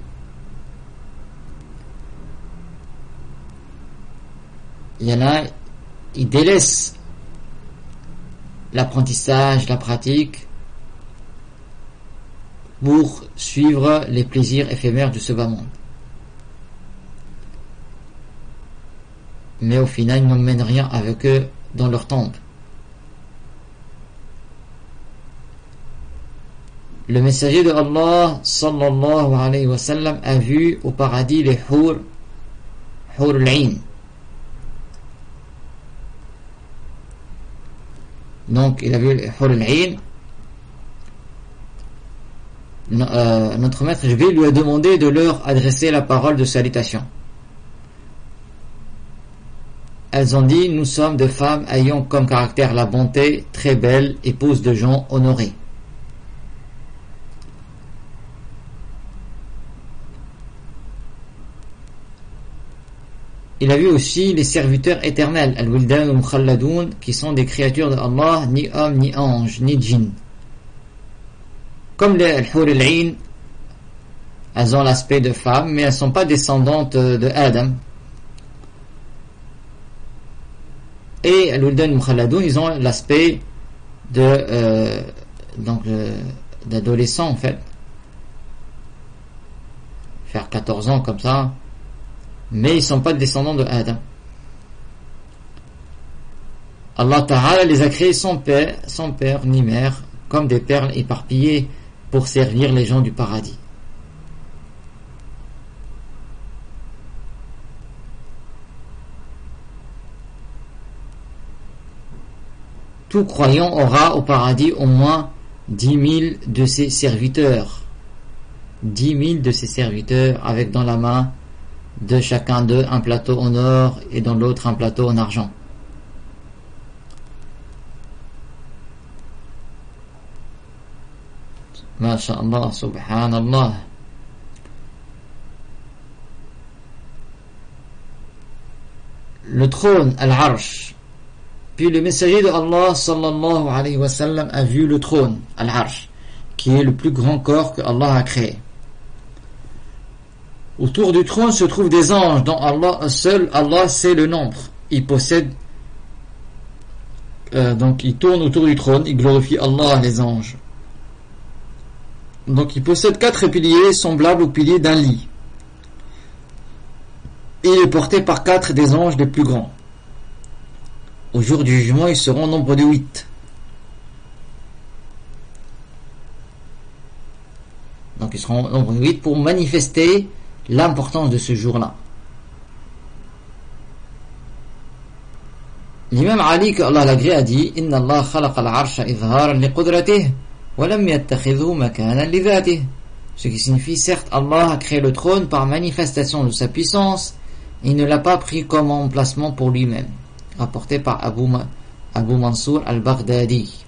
Il y en a, ils délaissent l'apprentissage, la pratique pour suivre les plaisirs éphémères de ce bas monde. Mais au final, ils n'emmènent rien avec eux dans leur tombe. Le messager de Allah sallallahu alayhi wa sallam a vu au paradis les hur al-ain. Donc il a vu les hur al-ain. Notre maître Jibril lui a demandé de leur adresser la parole de salutation. Elles ont dit: nous sommes des femmes ayant comme caractère la bonté, très belles, épouses de gens honorés. Il a vu aussi les serviteurs éternels, al-wildan al-mukhalladoun, qui sont des créatures de Allah, ni hommes, ni anges, ni djinns. Comme les al-hur al-ain, elles ont l'aspect de femmes, mais elles ne sont pas descendantes de Adam. Et al-wildan al-mukhalladoun, ils ont l'aspect d'adolescents en fait. Faire 14 ans comme ça. Mais ils ne sont pas descendants de Adam. Allah Ta'ala les a créés sans père ni mère, comme des perles éparpillées pour servir les gens du paradis. Tout croyant aura au paradis au moins 10 000 de ses serviteurs. 10 000 de ses serviteurs avec dans la main de chacun d'eux un plateau en or et dans l'autre un plateau en argent. Masha'Allah, subhanallah. Le trône, al-Arsh. Puis le messager de Allah sallallahu alayhi wa sallam a vu le trône, al-Arsh, qui est le plus grand corps que Allah a créé. Autour du trône se trouvent des anges dont seul Allah sait le nombre. Ils possèdent donc ils tournent autour du trône, ils glorifient Allah, les anges. Donc ils possèdent 4 piliers semblables aux piliers d'un lit. Et il est porté par 4 des anges les plus grands. Au jour du jugement, ils seront au nombre de 8. Donc ils seront au nombre de 8 pour manifester l'importance de ce jour-là. L'imam Ali, que Allah l'agrée, a dit: Inna Allah khalaqa al-arsha izharan li qudratihi wa lam yattakhidhu makanan li dhatihi. Ce qui signifie, certes, Allah a créé le trône par manifestation de sa puissance, et il ne l'a pas pris comme emplacement pour lui-même. Rapporté par Abu Mansour al-Baghdadi.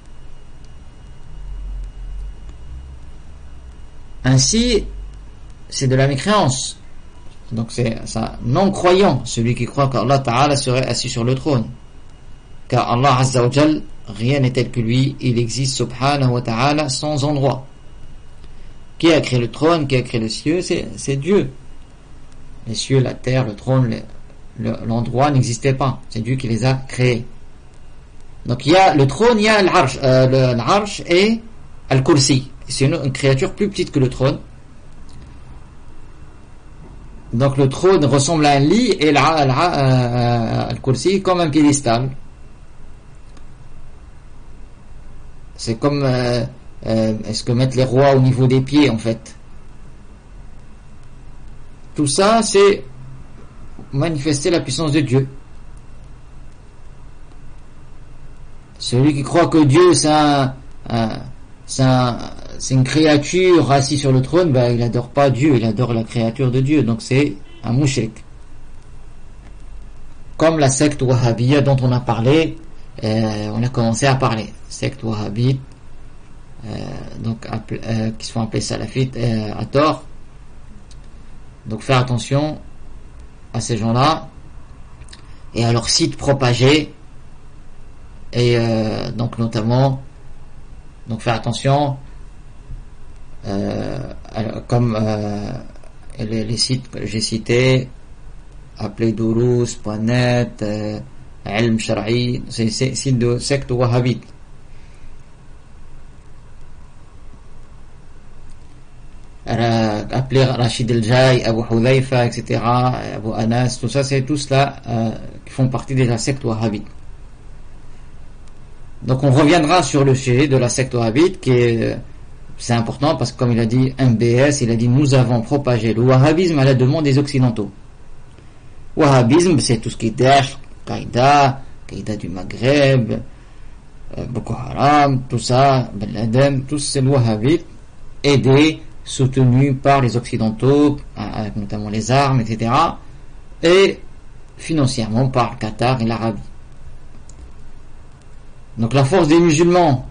Ainsi, c'est de la mécréance. Donc c'est ça, non-croyant, celui qui croit qu'Allah Ta'ala serait assis sur le trône. car Allah Azza wa Jal, rien n'est tel que lui, il existe subhanahu wa ta'ala sans endroit. Qui a créé le trône, qui a créé les cieux, c'est Dieu. Les cieux, la terre, le trône, l'endroit n'existaient pas, c'est Dieu qui les a créés. Donc il y a le trône, il y a l'arsh et al-kursi. C'est une créature plus petite que le trône. Donc le trône ressemble à un lit et al-kursi comme un piédestal. C'est comme est-ce que mettre les rois au niveau des pieds en fait. Tout ça c'est manifester la puissance de Dieu. Celui qui croit que Dieu c'est une créature assise sur le trône, il adore pas Dieu, il adore la créature de Dieu, donc c'est un mouchrik. Comme la secte wahhabiyya dont on a parlé, on a commencé à parler, secte wahhabite, qui sont appelés salafites à tort. Donc faire attention à ces gens-là et à leurs sites propagés. Et donc notamment faire attention comme les sites que j'ai cités, appelés durus.net, ilm shar'i, c'est sites de secte wahhabite. Appelé Rachid el-Jay, Abu Hudhayfa, etc., Abu Anas, tout ça c'est tous là qui font partie de la secte wahhabite. Donc on reviendra sur le sujet de la secte wahhabite c'est important parce que comme il a dit MBS, il a dit nous avons propagé le wahhabisme à la demande des occidentaux. Wahhabisme c'est tout ce qui est Daesh, Qaïda du Maghreb, Boko Haram, tout ça, Ben Laden, tout c'est le wahhabite, aidé, soutenu par les occidentaux, avec notamment les armes, etc., et financièrement par le Qatar et l'Arabie. Donc la force des musulmans,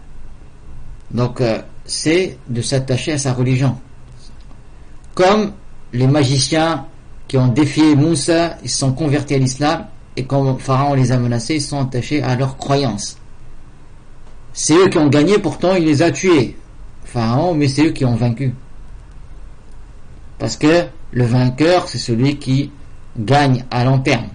c'est de s'attacher à sa religion. Comme les magiciens qui ont défié Moussa, ils se sont convertis à l'islam, et quand Pharaon les a menacés, ils se sont attachés à leur croyance. C'est eux qui ont gagné, pourtant il les a tués, Pharaon, mais c'est eux qui ont vaincu. Parce que le vainqueur, c'est celui qui gagne à long terme.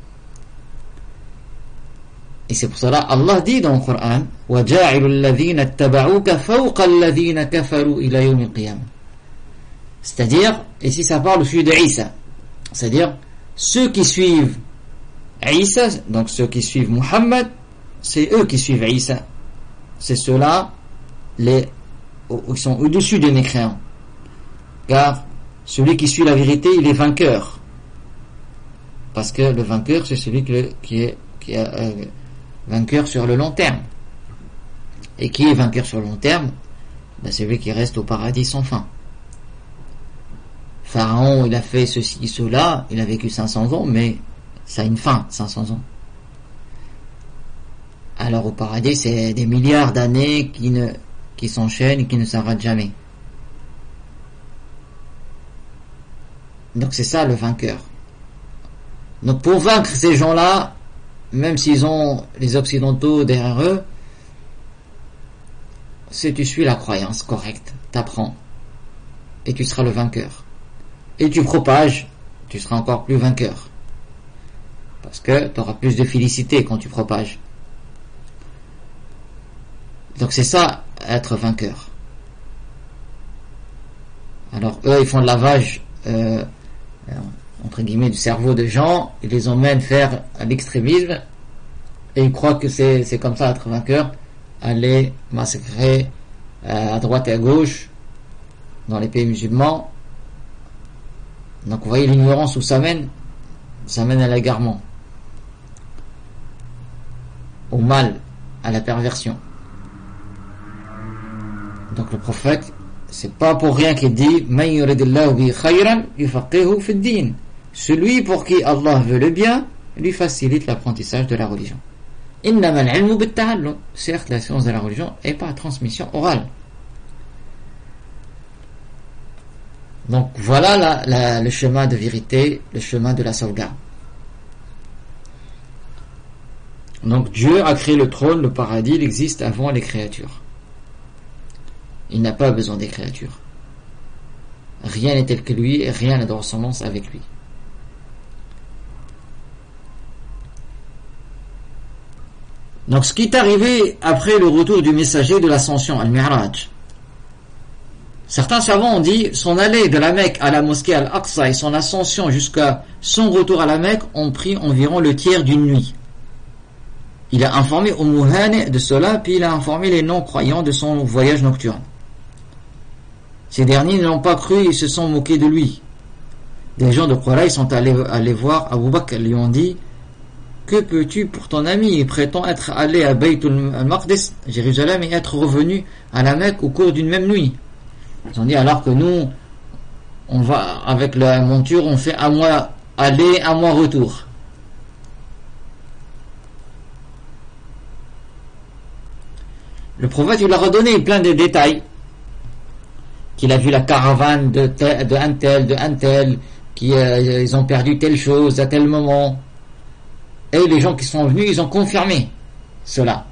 Et c'est pour cela Allah dit dans le Coran وَجَاعِلُ الَّذِينَ اتَّبَعُوكَ فَوْقَ الَّذِينَ كَفَرُوا إِلَى يَوْمِ الْقِيَامَةِ. C'est-à-dire, ici ça parle au sujet de Isa, c'est-à-dire ceux qui suivent Isa, donc ceux qui suivent Muhammad, c'est eux qui suivent Isa, c'est ceux-là ils sont au-dessus des mécréants, car celui qui suit la vérité il est vainqueur, parce que le vainqueur c'est celui qui est vainqueur sur le long terme. Et qui est vainqueur sur le long terme? C'est celui qui reste au paradis sans fin. Pharaon, il a fait ceci, cela, il a vécu 500 ans, mais ça a une fin, 500 ans. Alors au paradis, c'est des milliards d'années qui s'enchaînent et qui ne s'arrêtent jamais. Donc c'est ça le vainqueur. Donc pour vaincre ces gens-là, même s'ils ont les occidentaux derrière eux, si tu suis la croyance correcte, t'apprends, et tu seras le vainqueur. Et tu propages, tu seras encore plus vainqueur. Parce que tu auras plus de félicité quand tu propages. Donc c'est ça, être vainqueur. Alors eux, ils font le lavage, entre guillemets, du cerveau de gens, ils les emmènent faire l'extrémisme, et ils croient que c'est comme ça être vainqueur, aller massacrer à droite et à gauche dans les pays musulmans. Donc vous voyez l'ignorance où ça mène à l'égarement, au mal, à la perversion. Donc le prophète, c'est pas pour rien qu'il dit Man yuridillahu bi khayran yufaqihu fi ad-din. Celui pour qui Allah veut le bien lui facilite l'apprentissage de la religion. Innama al-ilmu bit-ta'allum. Certes, la science de la religion est par transmission orale. Donc voilà le chemin de vérité, le chemin de la sauvegarde. Donc Dieu a créé le trône, le paradis, il existe avant les créatures. Il n'a pas besoin des créatures. Rien n'est tel que lui et rien n'a de ressemblance avec lui. Donc ce qui est arrivé après le retour du messager de l'ascension, Al-Mi'raj. Certains savants ont dit son allée de la Mecque à la mosquée Al-Aqsa et son ascension jusqu'à son retour à la Mecque ont pris environ le tiers d'une nuit. Il a informé Hani de cela, puis il a informé les non-croyants de son voyage nocturne. Ces derniers ne l'ont pas cru et se sont moqués de lui. Des gens de Quraysh sont allés voir Abu Bakr, lui ont dit: que peux-tu pour ton ami? Il prétend être allé à Baytul al-Maqdis, Jérusalem, et être revenu à la Mecque au cours d'une même nuit. Ils ont dit, alors que nous, on va avec la monture, on fait un mois aller, un mois retour. Le prophète, il leur a donné plein de détails. Qu'il a vu la caravane de un tel, ils ont perdu telle chose à tel moment. Et les gens qui sont venus, ils ont confirmé cela.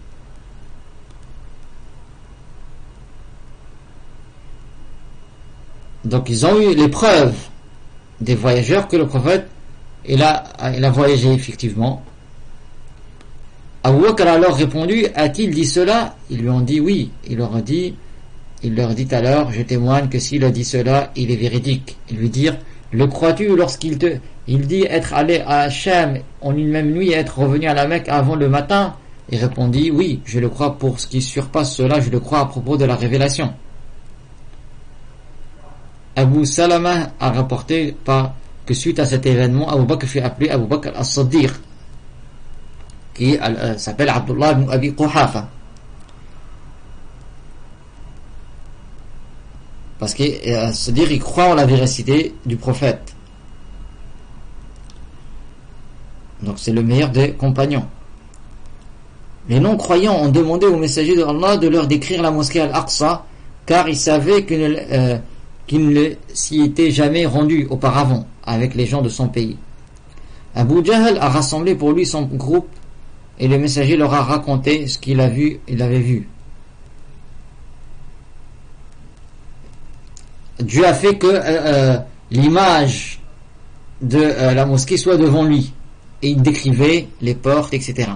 Donc ils ont eu les preuves des voyageurs que le prophète il a voyagé effectivement. Abu Bakr a alors répondu: a-t-il dit cela? Ils lui ont dit oui. Il leur dit alors: je témoigne que s'il a dit cela, il est véridique. Ils lui dirent: le crois-tu lorsqu'il dit être allé à Sham en une même nuit et être revenu à la Mecque avant le matin? Il répondit: oui, je le crois. Pour ce qui surpasse cela, je le crois à propos de la révélation. Abu Salama a rapporté que suite à cet événement, Abu Bakr fut appelé Abu Bakr as-Siddiq, qui s'appelle Abdullah ibn Abi Quhafa. Parce que c'est-à-dire il croit en la véracité du prophète. Donc c'est le meilleur des compagnons. Les non-croyants ont demandé au messager de Allah de leur décrire la mosquée Al-Aqsa, car ils savaient qu'il ne s'y était jamais rendu auparavant avec les gens de son pays. Abu Jahl a rassemblé pour lui son groupe et le messager leur a raconté ce qu'il avait vu. Dieu a fait que l'image de la mosquée soit devant lui et il décrivait les portes, etc.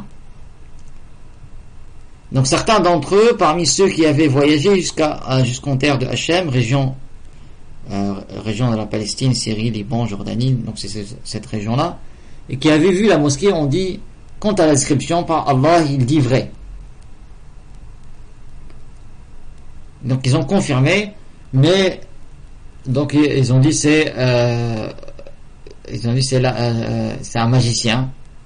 Donc certains d'entre eux, parmi ceux qui avaient voyagé jusqu'en terre de Hachem, région de la Palestine, Syrie, Liban, Jordanie, donc c'est cette région-là, et qui avaient vu la mosquée, ont dit: quant à la description, par Allah, il dit vrai. Donc ils ont confirmé, mais donc ils ont dit c'est un magicien.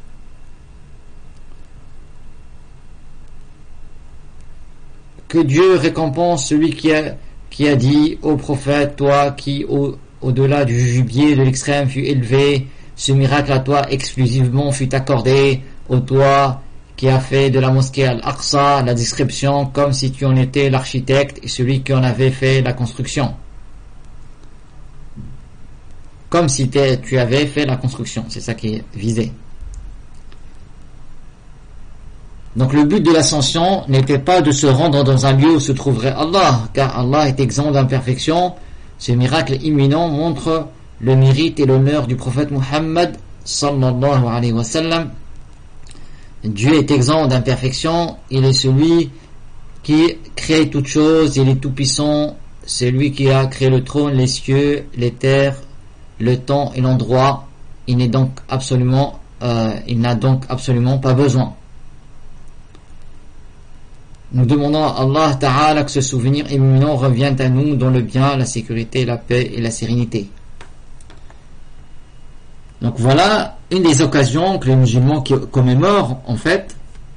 Que Dieu récompense celui qui a dit au prophète: toi qui au-delà du jubier de l'extrême fut élevé, ce miracle à toi exclusivement fut accordé, ô toi qui a fait de la mosquée Al-Aqsa la description comme si tu en étais l'architecte et celui qui en avait fait la construction. Comme si tu avais fait la construction, c'est ça qui est visé. Donc le but de l'ascension n'était pas de se rendre dans un lieu où se trouverait Allah, car Allah est exempt d'imperfection. Ce miracle imminent montre le mérite et l'honneur du prophète Muhammad sallallahu alayhi wa sallam. Dieu est exempt d'imperfection, il est celui qui crée toutes choses, il est tout puissant, c'est lui qui a créé le trône, les cieux, les terres, le temps et l'endroit. Il n'a donc absolument pas besoin. Nous demandons à Allah Ta'ala que ce souvenir imminent revienne à nous dans le bien, la sécurité, la paix et la sérénité. Donc voilà une des occasions que les musulmans commémorent en fait.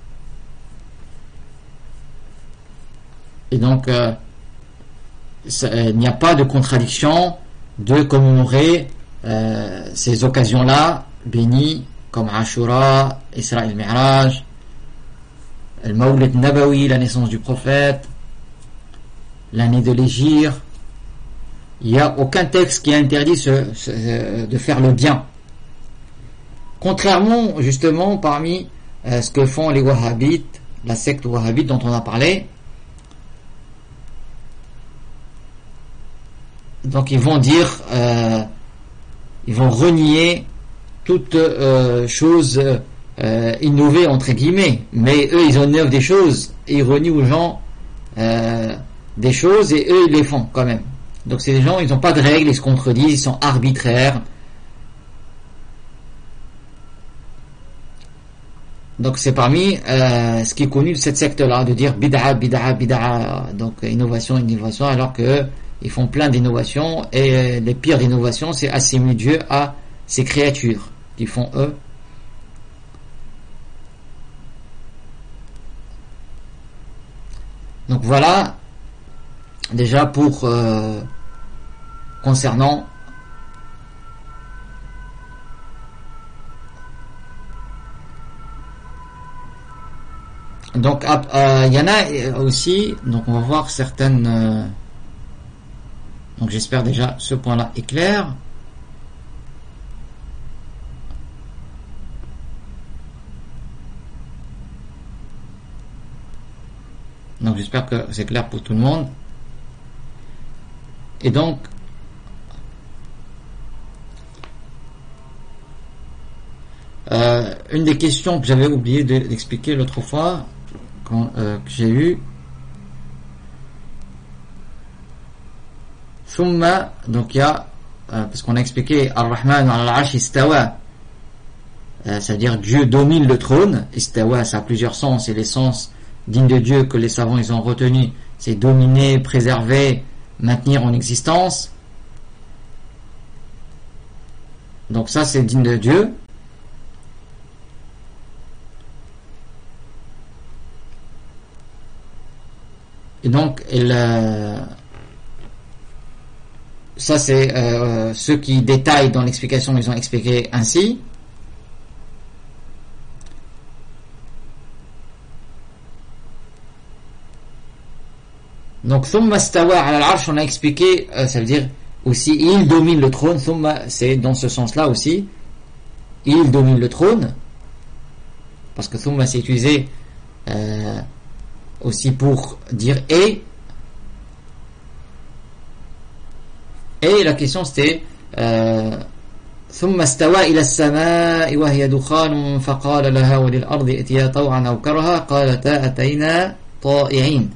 Et donc il n'y a pas de contradiction de commémorer ces occasions-là bénies comme Ashura, Isra et Mi'raj, Al-Mawlid Nabawi, la naissance du prophète, l'année de l'Hégire. Il n'y a aucun texte qui interdit de faire le bien. Contrairement justement parmi ce que font les wahhabites, la secte wahhabite dont on a parlé. Donc ils vont dire, ils vont renier toute chose innovée entre guillemets, mais eux ils innovent des choses et ils renient aux gens des choses et eux ils les font quand même. Donc c'est des gens, ils n'ont pas de règles, ils se contredisent, ils sont arbitraires. Donc c'est parmi ce qui est connu de cette secte-là, de dire bid'a, bid'a, bid'a, donc innovation, innovation, alors que ils font plein d'innovations et les pires innovations, c'est assimiler Dieu à ses créatures qu'ils font eux. Donc voilà, déjà pour concernant donc il y en a aussi, donc on va voir certaines donc j'espère déjà ce point-là est clair. Donc j'espère que c'est clair pour tout le monde. Et donc une des questions que j'avais oublié d'expliquer l'autre fois que j'ai eu, Thumma, donc il y a parce qu'on a expliqué Ar-Rahman al-Arsh istawa, ça veut dire Dieu domine le trône. Istawa, ça a plusieurs sens, et les sens dignes de Dieu que les savants ils ont retenu, c'est dominer, préserver, maintenir en existence. Donc ça c'est digne de Dieu. Et donc ça c'est ceux qui détaillent dans l'explication, ils ont expliqué ainsi. Donc thumma stawa ala al-arsh, on a expliqué, ça veut dire aussi il domine le trône. Thumma, c'est dans ce sens-là aussi, il domine le trône, parce que thumma c'est utilisé aussi pour dire et la question c'était ثم استوى إلى السماء وهي دخان فقال لها وللأرض ائتيا طوعا أو كرها قالتا أتينا طائعين.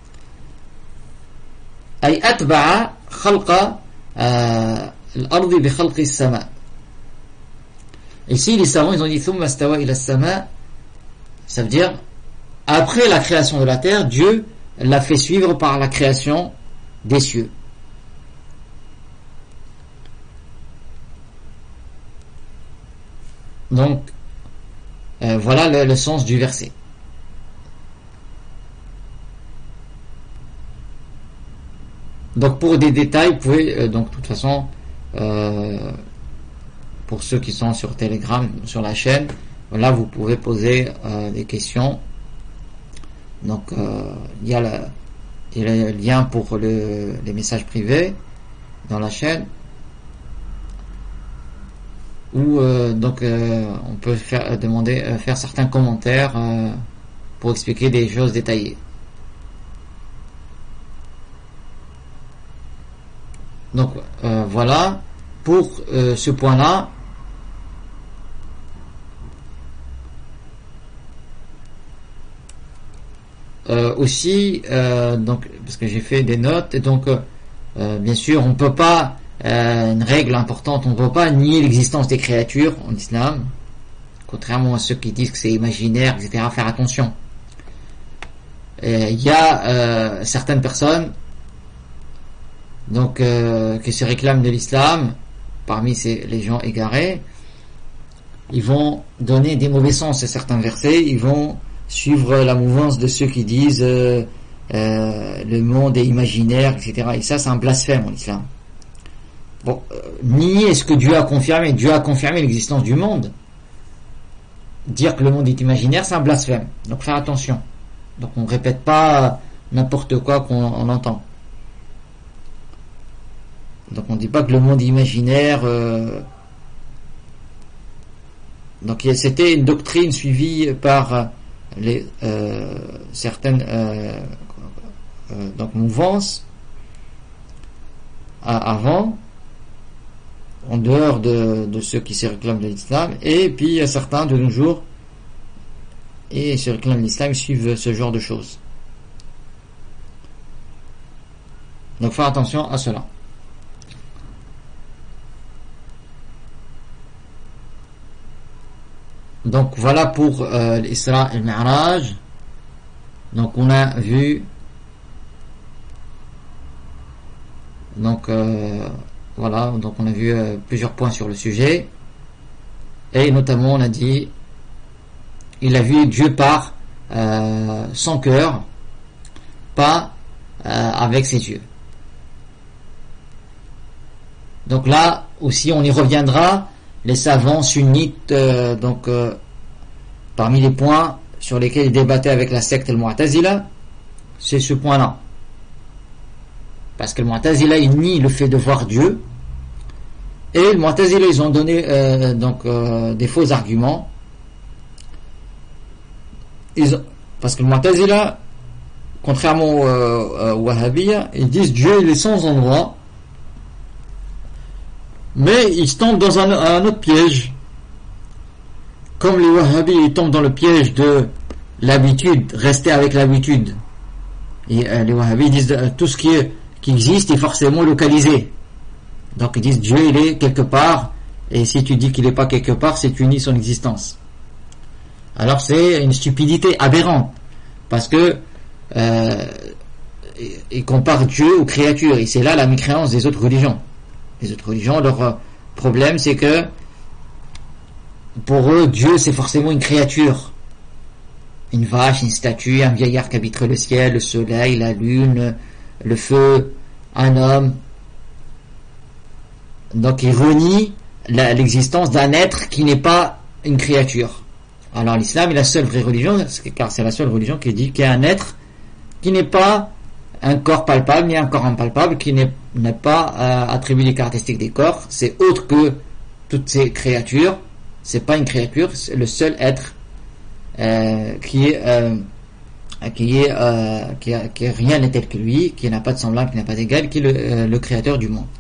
أي أتبع خلق الأرض بخلق السماء. Ici les savants ils ont dit ثم استوى إلى السماء, ça veut dire après la création de la terre, Dieu l'a fait suivre par la création des cieux. Donc voilà le sens du verset. Donc pour des détails, vous pouvez donc de toute façon pour ceux qui sont sur Telegram, sur la chaîne, là vous pouvez poser des questions. Donc il y a le lien pour les messages privés dans la chaîne, où donc on peut faire certains commentaires pour expliquer des choses détaillées. Donc voilà pour ce point-là. Aussi donc parce que j'ai fait des notes, et donc bien sûr on peut pas une règle importante, on ne peut pas nier l'existence des créatures en islam, contrairement à ceux qui disent que c'est imaginaire, etc. Faire attention. Il y a certaines personnes donc qui se réclament de l'islam, parmi les gens égarés, ils vont donner des mauvais sens à certains versets, ils vont suivre la mouvance de ceux qui disent le monde est imaginaire, etc. Et ça c'est un blasphème en islam. Bon, nier ce que Dieu a confirmé. Dieu a confirmé l'existence du monde. Dire que le monde est imaginaire, c'est un blasphème. Donc faire attention. Donc on ne répète pas n'importe quoi qu'on entend. Donc on ne dit pas que le monde est imaginaire. Donc c'était une doctrine suivie par certaines donc mouvances avant, en dehors de ceux qui se réclament de l'islam, et puis il y a certains de nos jours et se réclament de l'islam, ils suivent ce genre de choses. Donc faire attention à cela. Donc voilà pour l'Isra et le Mi'raj. Donc on a vu voilà, donc on a vu plusieurs points sur le sujet, et notamment on a dit il a vu Dieu par son cœur, pas avec ses yeux. Donc là aussi on y reviendra. Les savants sunnites, parmi les points sur lesquels ils débattaient avec la secte al-Mu'tazila, c'est ce point-là. Parce que le Mu'tazila, il nie le fait de voir Dieu, et le Mu'tazila, ils ont donné des faux arguments. Parce que le Mu'tazila, contrairement aux Wahhabiyya, ils disent Dieu il est sans endroit, mais ils tombent dans un autre piège. Comme les Wahhabis, ils tombent dans le piège de l'habitude, rester avec l'habitude. Et les Wahhabis disent tout ce qui existe est forcément localisé. Donc ils disent Dieu il est quelque part, et si tu dis qu'il n'est pas quelque part, c'est tu nies son existence. Alors c'est une stupidité aberrante, parce que ils comparent Dieu aux créatures, et c'est là la mécréance des autres religions. Les autres religions, leur problème c'est que pour eux Dieu c'est forcément une créature, une vache, une statue, un vieillard qui habiterait le ciel, le soleil, la lune, le feu, un homme. Donc ils renient l'existence d'un être qui n'est pas une créature. Alors l'islam est la seule vraie religion, car c'est la seule religion qui dit qu'il y a un être qui n'est pas un corps palpable ni un corps impalpable, qui n'est pas attribué les caractéristiques des corps, c'est autre que toutes ces créatures. C'est pas une créature, c'est le seul être qui est rien n'est tel que lui, qui n'a pas de semblable, qui n'a pas d'égal, qui est le créateur du monde.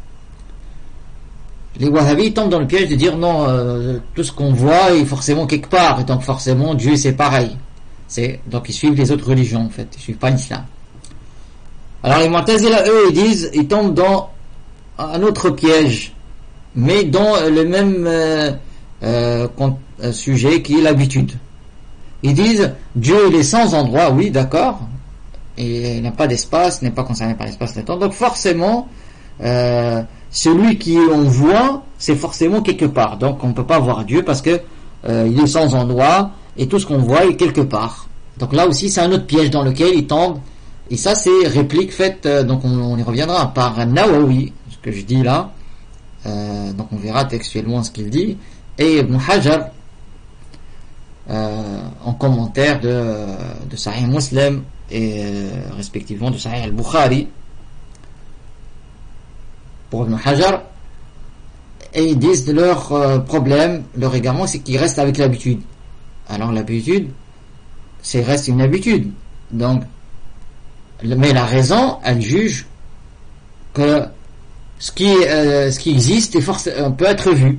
Les Wahhabis tombent dans le piège de dire non, tout ce qu'on voit est forcément quelque part, et donc forcément Dieu c'est pareil. Donc ils suivent les autres religions en fait, ils suivent pas l'islam. Alors les Mu'tazila, eux, ils tombent dans un autre piège, mais dans le même sujet qui est l'habitude. Ils disent Dieu il est sans endroit, oui d'accord, et il n'a pas d'espace, n'est pas concerné par l'espace et le temps, donc forcément celui qui on voit c'est forcément quelque part, donc on ne peut pas voir Dieu parce que il est sans endroit et tout ce qu'on voit est quelque part. Donc là aussi c'est un autre piège dans lequel ils tombent, et ça c'est réplique faite, donc on y reviendra, par Nawawi, ce que je dis là, donc on verra textuellement ce qu'il dit, et Ibn Hajar en commentaire de Sahih Muslim et respectivement de Sahih al-Bukhari pour Ibn Hajar, et ils disent leur problème, leur égarement, c'est qu'ils restent avec l'habitude. Alors l'habitude reste une habitude, donc mais la raison elle juge que ce qui existe peut être vu.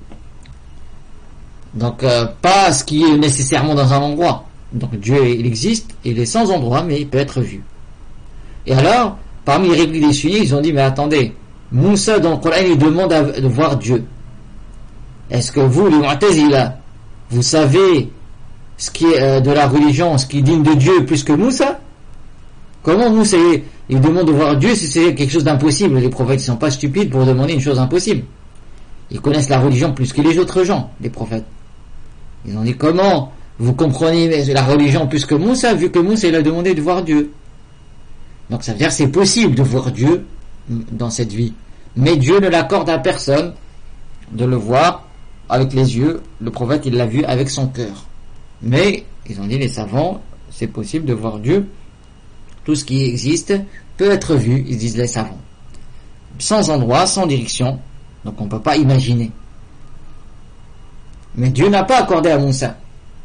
Donc pas ce qui est nécessairement dans un endroit. Donc Dieu il existe, il est sans endroit, mais il peut être vu. Et alors, parmi les répliques des sunnites, ils ont dit mais attendez, Moussa dans le Coran il demande de voir Dieu. Est-ce que vous les Mu'tazila, vous savez ce qui est de la religion, ce qui est digne de Dieu plus que Moussa? Comment Moussa il demande de voir Dieu si c'est quelque chose d'impossible? Les prophètes ne sont pas stupides pour demander une chose impossible. Ils connaissent la religion plus que les autres gens, les prophètes. Ils ont dit comment vous comprenez la religion plus que Moussa, vu que Moussa il a demandé de voir Dieu. Donc ça veut dire que c'est possible de voir Dieu dans cette vie, mais Dieu ne l'accorde à personne de le voir avec les yeux. Le prophète il l'a vu avec son cœur. Mais ils ont dit les savants, c'est possible de voir Dieu. Tout ce qui existe peut être vu, ils disent les savants, sans endroit, sans direction. Donc on ne peut pas imaginer. Mais Dieu n'a pas accordé à Moussa.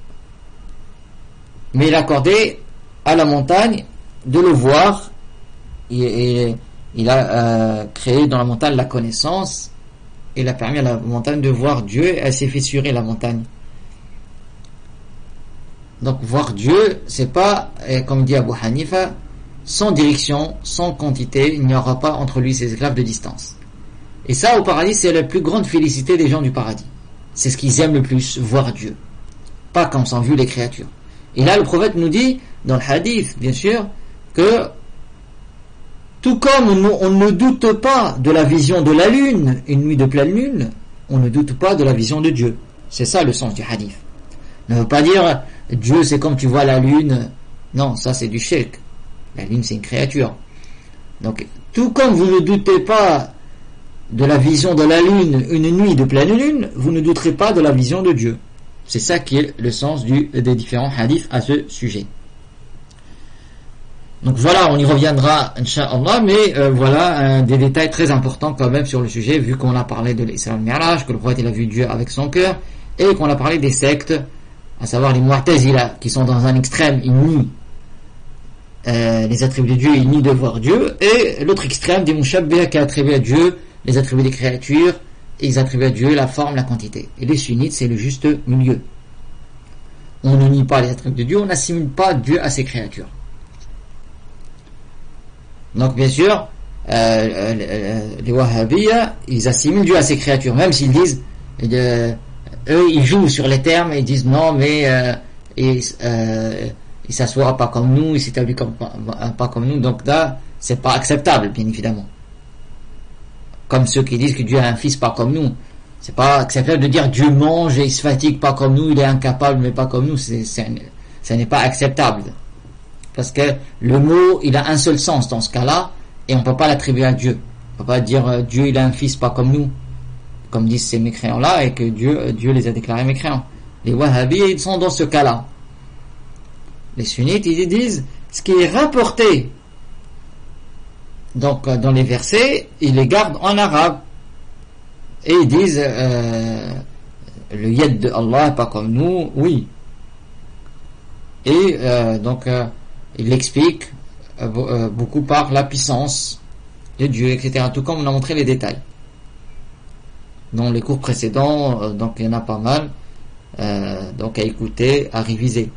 Mais il a accordé à la montagne de le voir. Il a créé dans la montagne la connaissance. Il a permis à la montagne de voir Dieu et elle s'est fissurée la montagne. Donc voir Dieu, c'est pas, comme dit Abu Hanifa, sans direction, sans quantité, il n'y aura pas entre lui et ses esclaves de distance. Et ça, au paradis, c'est la plus grande félicité des gens du paradis. C'est ce qu'ils aiment le plus, voir Dieu. Pas quand on vu les créatures. Et là, le prophète nous dit, dans le hadith, bien sûr, que tout comme on ne doute pas de la vision de la lune, une nuit de pleine lune, on ne doute pas de la vision de Dieu. C'est ça le sens du hadith. Ne veut pas dire Dieu c'est comme tu vois la lune. Non, ça c'est du shirk. La lune c'est une créature. Donc, tout comme vous ne doutez pas de la vision de la lune une nuit de pleine lune, vous ne douterez pas de la vision de Dieu. C'est ça qui est le sens des différents hadiths à ce sujet. Donc voilà, on y reviendra, Inch'Allah, mais voilà des détails très importants quand même sur le sujet, vu qu'on a parlé de l'Isra al-Mi'raj, que le prophète il a vu Dieu avec son cœur, et qu'on a parlé des sectes, à savoir les Mu'tazila, qui sont dans un extrême, ils nient les attributs de Dieu, ils nient de voir Dieu, et l'autre extrême des Mushabbiha qui attribuent à Dieu les attributs des créatures, et ils attribuent à Dieu la forme, la quantité. Et les sunnites, c'est le juste milieu. On ne nie pas les attributs de Dieu, on n'assimile pas Dieu à ses créatures. Donc bien sûr, les Wahhabiyya, ils assimilent Dieu à ses créatures, même s'ils disent, eux ils jouent sur les termes et ils disent non mais il s'assoira pas comme nous, il s'établit pas comme nous, donc là c'est pas acceptable bien évidemment. Comme ceux qui disent que Dieu a un fils pas comme nous, c'est pas acceptable de dire Dieu mange et il se fatigue pas comme nous, il est incapable mais pas comme nous, ça n'est pas acceptable. Parce que le mot, il a un seul sens dans ce cas-là, et on peut pas l'attribuer à Dieu. On peut pas dire Dieu, il a un fils pas comme nous, comme disent ces mécréants-là, et que Dieu les a déclarés mécréants. Les Wahhabis, ils sont dans ce cas-là. Les sunnites, ils disent, ce qui est rapporté, donc dans les versets, ils les gardent en arabe, et ils disent, le yad de Allah est pas comme nous, oui. Et donc il l'explique beaucoup par la puissance de Dieu, etc. Tout comme on a montré les détails dans les cours précédents, donc il y en a pas mal, donc à écouter, à réviser.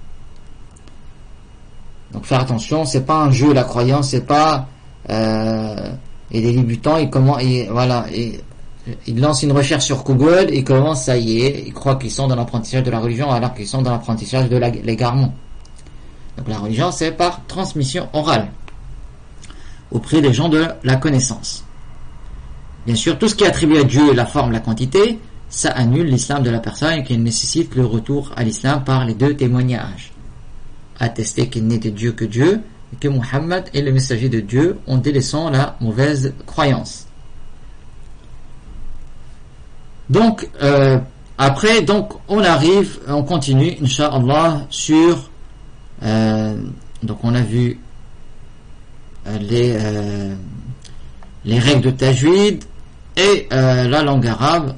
Donc faire attention, c'est pas un jeu la croyance, c'est pas et les débutants ils lancent une recherche sur Google et commencent, ça y est, ils croient qu'ils sont dans l'apprentissage de la religion alors qu'ils sont dans l'apprentissage de l'égarement. Donc la religion, c'est par transmission orale auprès des gens de la connaissance. Bien sûr, tout ce qui est attribué à Dieu, la forme, la quantité, ça annule l'islam de la personne et qui nécessite le retour à l'islam par les deux témoignages. Attester qu'il n'est de Dieu que Dieu et que Muhammad est le messager de Dieu en délaissant la mauvaise croyance. Donc, après, donc, on continue, Inch'Allah, sur donc on a vu les règles de tajwid et la langue arabe.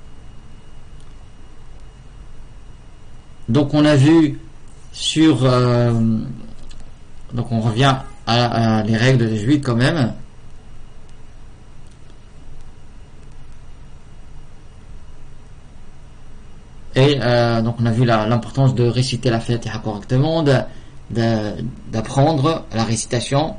Donc on a vu sur donc on revient à les règles de tajwid quand même. Et donc on a vu l'importance de réciter la Fatiha correctement, d'apprendre la récitation.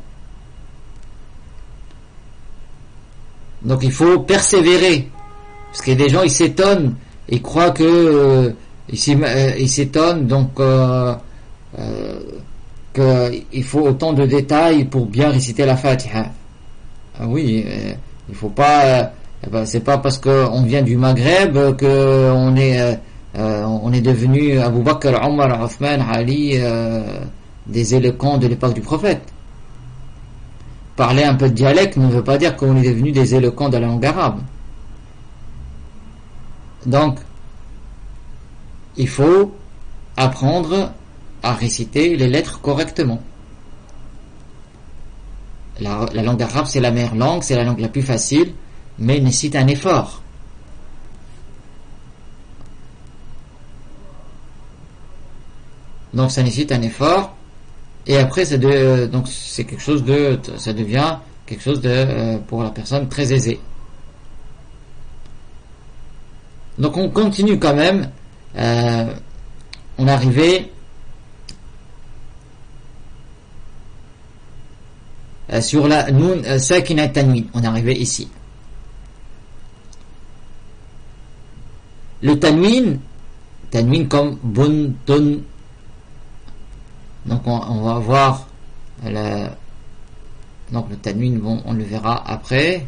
Donc il faut persévérer, parce que des gens ils s'étonnent, ils croient que ils s'étonnent donc qu'il faut autant de détails pour bien réciter la Fatiha. Ah oui, il faut pas, c'est pas parce qu'on vient du Maghreb que on est devenu Abu Bakr, Omar, Othman, Ali, des éloquents de l'époque du prophète. Parler un peu de dialecte ne veut pas dire qu'on est devenu des éloquents de la langue arabe. Donc, il faut apprendre à réciter les lettres correctement. La langue arabe, c'est la meilleure langue, c'est la langue la plus facile, mais il nécessite un effort. Donc ça nécessite un effort. Et après, donc c'est quelque chose ça devient quelque chose de pour la personne très aisé. Donc on continue quand même. On est arrivé sur la Noun Sakina Tanwin. On est arrivé ici. Le Tanwin comme Bun, Tun. Donc on va voir donc le Tanwin, bon, on le verra après.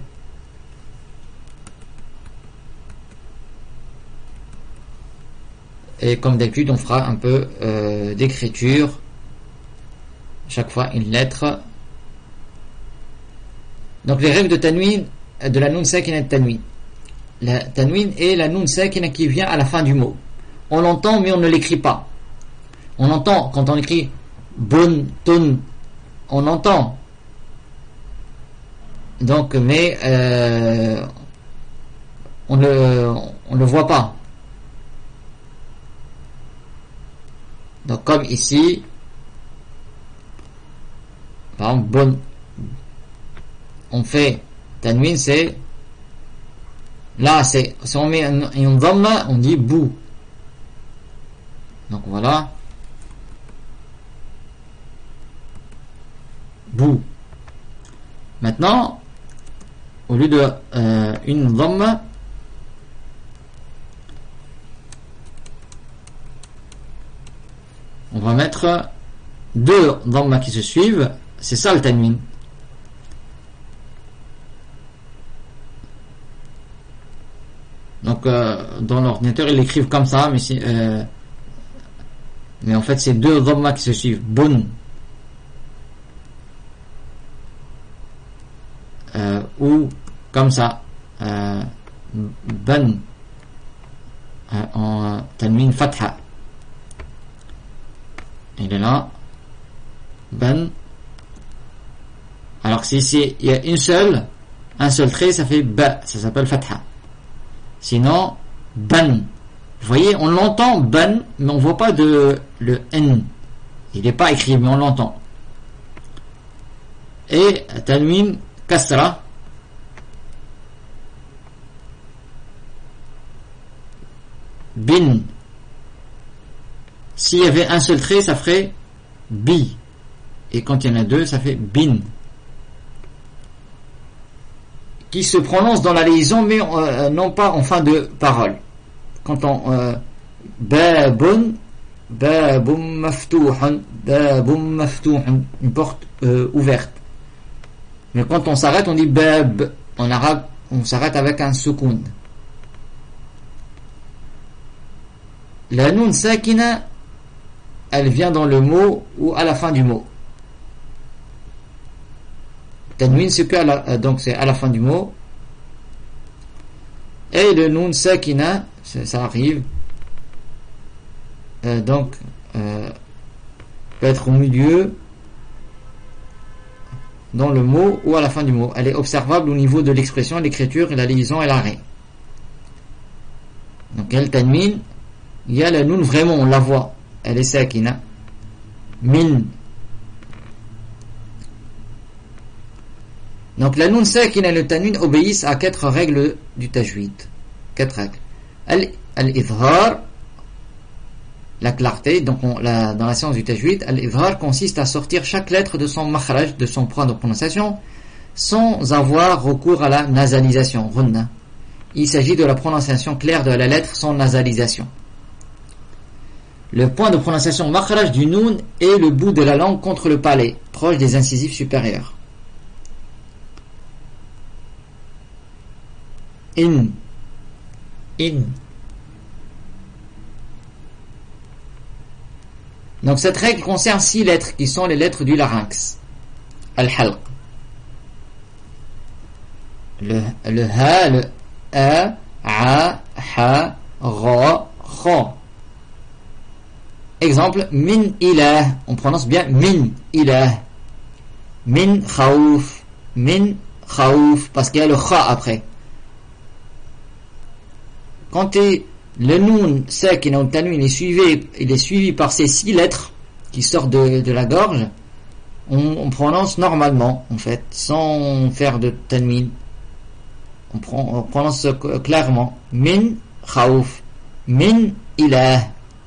Et comme d'habitude, on fera un peu d'écriture. Chaque fois une lettre. Donc les règles de Tanwin, de la Noun Sakina Tanwin. La Tanwin est la Noun Sakina qui vient à la fin du mot. On l'entend mais on ne l'écrit pas. On entend quand on écrit Bun, Tun, on entend. Donc mais on le voit pas. Donc comme ici, par exemple, bon, on fait Tanwin, c'est là, si on met une dhamma, on dit bou. Donc voilà, bou. Maintenant, au lieu de une dhamma, on va mettre deux dhamma qui se suivent. C'est ça le Tanwin. Donc dans l'ordinateur ils l'écrivent comme ça, mais en fait c'est deux dhamma qui se suivent. Bun ou comme ça ban en Tanwin fatha. Il est là, ban. Alors que si ici il y a un seul trait, ça fait ba, ça s'appelle fatha. Sinon ban, vous voyez, on l'entend ban, mais on voit pas le n, il n'est pas écrit mais on l'entend. Et Tanwin kasra, bin. S'il y avait un seul trait, ça ferait bi. Et quand il y en a deux, ça fait bin. Qui se prononce dans la liaison, mais non pas en fin de parole. Quand on babun maftuhun, une porte ouverte. Mais quand on s'arrête, on dit bab. En arabe, on s'arrête avec un soukoun. La noun sakina, elle vient dans le mot ou à la fin du mot. Tanwin, c'est donc c'est à la fin du mot. Et le noun sakina, ça arrive. Donc, peut être au milieu, dans le mot ou à la fin du mot. Elle est observable au niveau de l'expression, l'écriture, la liaison et l'arrêt. Donc, elle Tanwin, il y a la noun vraiment, on la voit. Elle est sakina. Min. Donc la noun sakina et le tanwin obéissent à 4 règles du tajwid. 4 règles. Al-idhar, la clarté. Donc dans la science du tajwid, al-idhar consiste à sortir chaque lettre de son makhraj, de son point de prononciation, sans avoir recours à la nasalisation. Runna. Il s'agit de la prononciation claire de la lettre sans nasalisation. Le point de prononciation makhraj du noun est le bout de la langue contre le palais, proche des incisives supérieures. In. Donc cette règle concerne 6 lettres qui sont les lettres du larynx. Al-halq. Le ha, le a, ha, ra, kha. Exemple, min ilah, on prononce bien min ilah. Min khawf, parce qu'il y a le kha après. Quand tu es le noun sakin ou tanwin il est suivi par ces 6 lettres qui sortent de la gorge, on prononce normalement, en fait, sans faire de tanwin. On prononce clairement. Min khawf, min ilah.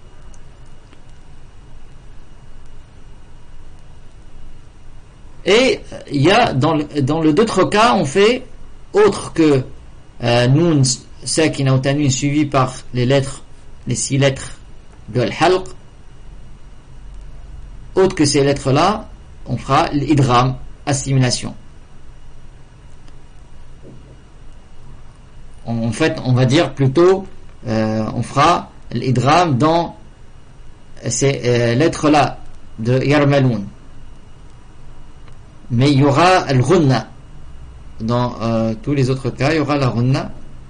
Et il y a dans le d'autres cas, on fait autre que noun sakina ou tanwin suivi par les 6 lettres de al-halq. Autre que ces lettres-là, on fera l'idgham, assimilation. En fait, on va dire plutôt, on fera l'idgham dans ces lettres-là de yarmaloun. Mais il y aura al-ghunna. Dans tous les autres cas, il y aura la ghunna.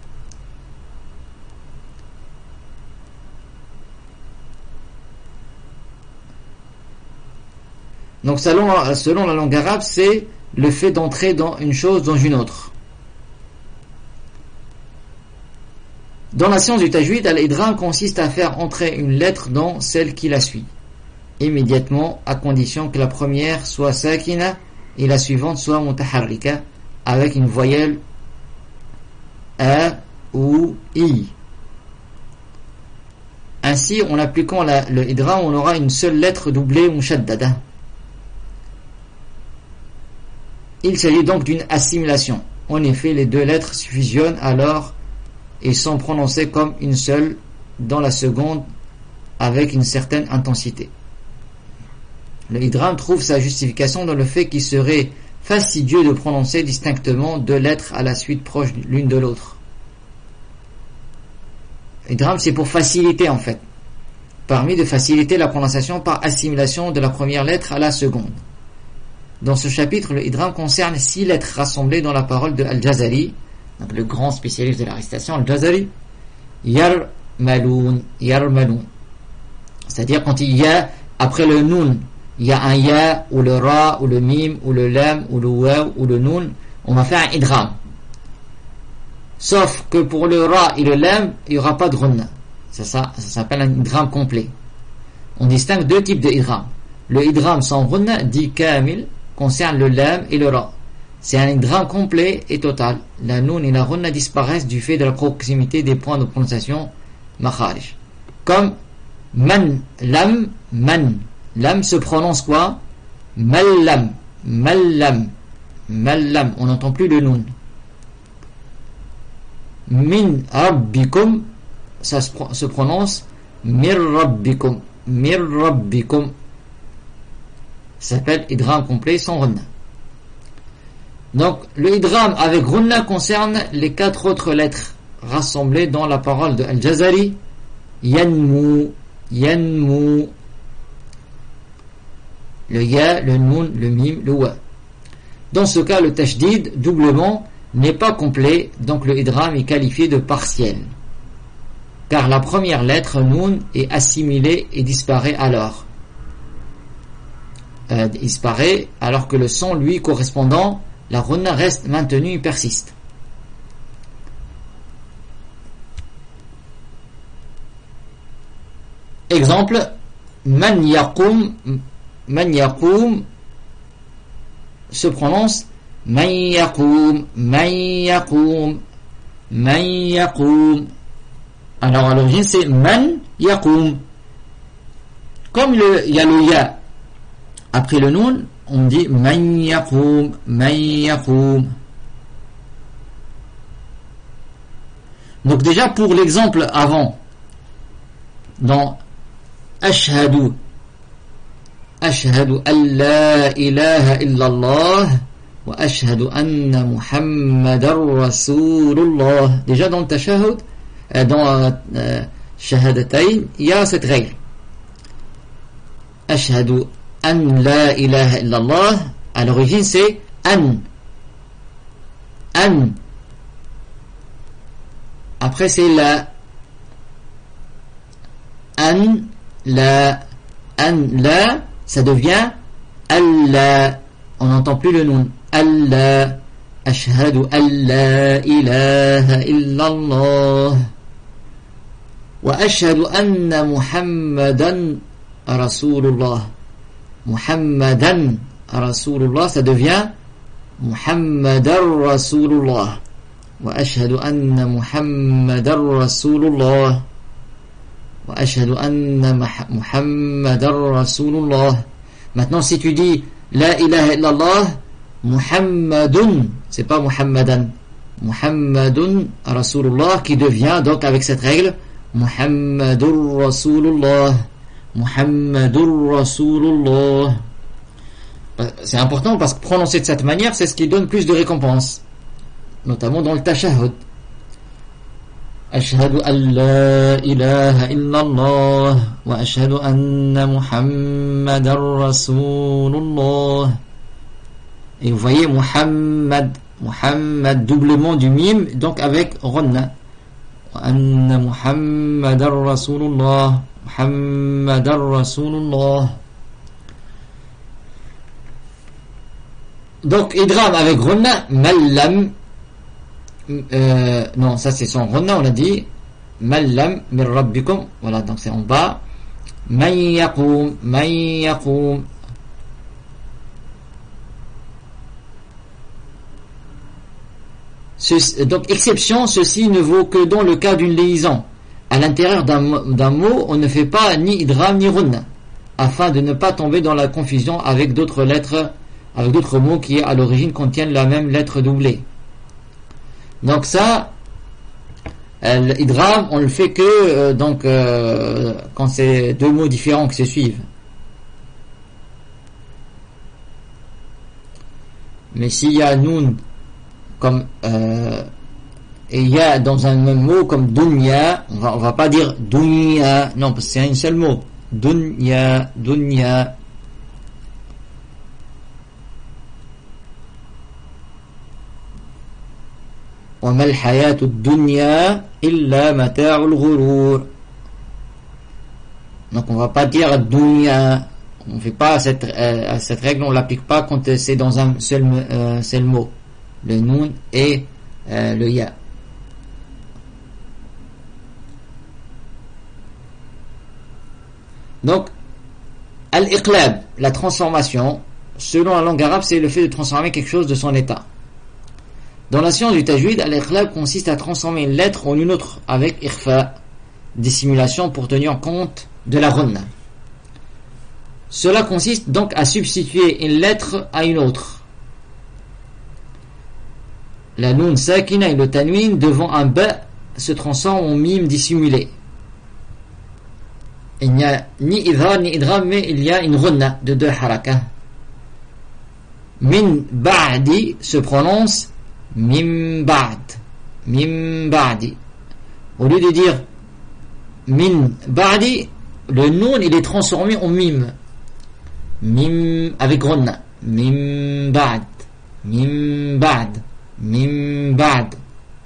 Donc selon la langue arabe, c'est le fait d'entrer dans une chose dans une autre. Dans la science du tajwid, al-idgham consiste à faire entrer une lettre dans celle qui la suit, immédiatement, à condition que la première soit sakina et la suivante soit mutaharrika, avec une voyelle a ou i. Ainsi, en appliquant le idgham, on aura une seule lettre doublée ou mushaddada. Il s'agit donc d'une assimilation. En effet, les 2 lettres se fusionnent alors et sont prononcées comme une seule dans la seconde avec une certaine intensité. Le idgham trouve sa justification dans le fait qu'il serait fastidieux de prononcer distinctement 2 lettres à la suite proches l'une de l'autre. Idgham, c'est pour faciliter en fait. Permis de faciliter la prononciation par assimilation de la première lettre à la seconde. Dans ce chapitre, le idgham concerne 6 lettres rassemblées dans la parole de Al-Jazari, donc le grand spécialiste de la récitation, Al-Jazari. Yarmaloun. C'est-à-dire quand il y a, après le noun, il y a un ya, ou le ra, ou le mim, ou le lam, ou le waw, ou le noun, on va faire un idgham. Sauf que pour le ra et le lam, il n'y aura pas de ghunna. Ça s'appelle un idgham complet. On distingue 2 types de idgham. Le idgham sans ghunna, dit kamil, concerne le lam et le ra. C'est un idgham complet et total. La noun et la ghunna disparaissent du fait de la proximité des points de prononciation makharij. Comme man, lam, man. Lam se prononce quoi? Mallam, mallam, mallam. On n'entend plus le noun. Min rabbikum, ça se prononce mir rabbikum, mir rabbikum. Ça s'appelle idgham complet sans ghunna. Donc le idgham avec ghunna concerne les 4 autres lettres rassemblées dans la parole de Al-Jazari. Yanmu, yanmu. Le ya, le noun, le mim, le wa. Dans ce cas, le tashdid, doublement, n'est pas complet, donc le idgham est qualifié de partiel. Car la première lettre, noun, est assimilée et disparaît alors. Disparaît alors que le son, lui, correspondant, la ghunna reste maintenue et persiste. Exemple, man yaqum se prononce man yaqum, man yaqum, man yaqum. Alors à l'origine c'est man yaqum. Comme il y a le ya après le noun, on dit man yaqum, man yaqum. Donc déjà pour l'exemple avant, dans ashhadu an la ilaha illallah wa ashhadu anna muhammadar rasulullah. Déjà dans le tashahhud, dans shahadatayn, il y a cette règle. Ashhadu an la ilaha illallah, à l'origine c'est an. Après c'est la. An, la, ça devient Allah. On n'entend plus le noun. Allah. Ashhadu an la ilaha illallah. وأشهد أن محمدا رسول الله. محمدا رسول الله, ça devient محمدا رسول الله. وأشهد أن محمدا رسول الله. وأشهد أن محمدا رسول الله. Maintenant, si tu dis La ilaha illallah, Muhammadun, c'est pas Muhammadan, Muhammadun Rasulullah, qui devient donc avec cette règle Muhammadur Rasulullah. Muhammadur Rasulullah. C'est important parce que prononcer de cette manière, c'est ce qui donne plus de récompense, notamment dans le tashahhud. Ashhadu an la ilaha illallah wa ashhadu anna Muhammadar Rasulullah. Et vous voyez Muhammad, Muhammad doublement du mime, donc avec Ronna. Wa anna Muhammadar Rasulullah. Muhammadar Rasulullah. Donc idgham avec Ronna, Mallam. Non, ça c'est son Ronna, on a dit Mallam min Rabbikum. Voilà, donc c'est en bas. Man yaqum, man yaqum. Donc exception, ceci ne vaut que dans le cas d'une liaison. À l'intérieur d'un mot, on ne fait pas ni idgham ni Ronna, afin de ne pas tomber dans la confusion avec d'autres lettres, avec d'autres mots qui à l'origine contiennent la même lettre doublée. Donc ça, l'idgham, on le fait que quand c'est deux mots différents qui se suivent. Mais s'il y a noun comme et il y a dans un même mot comme dunya, on va pas dire dunya, non, parce que c'est un seul mot. Dunya, dunya. وما الحياة الدنيا إلا متاع الغرور. Donc on va pas dire dunya, on fait pas cette règle, on l'applique pas quand c'est dans un seul mot, le noun et le ya. Donc al-iqlab, la transformation, selon la langue arabe, c'est le fait de transformer quelque chose de son état. Dans la science du tajwid, al-iqlab consiste à transformer une lettre en une autre avec ikhfa, dissimulation pour tenir compte de la ghunna. Cela consiste donc à substituer une lettre à une autre. La noun sakina et le tanwin devant un ba se transforment en mime dissimulé. Il n'y a ni idhar ni idgham, mais il y a une ghunna de deux harakas. Min ba'di se prononce Mim ba'd, mim ba'di. Au lieu de dire min ba'di, le noun il est transformé en mim. Mim avec ronna. Mim ba'd, mim ba'd, mim ba'd.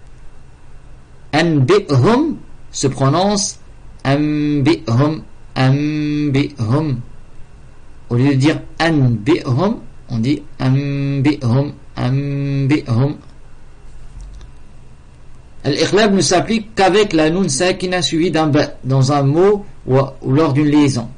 Anbi'hum se prononce anbi'hum, anbi'hum. Au lieu de dire anbi'hum, on dit anbi'hum, anbi'hum. Al-iqlab ne s'applique qu'avec la noun sakina suivie d'un ba dans un mot ou lors d'une liaison.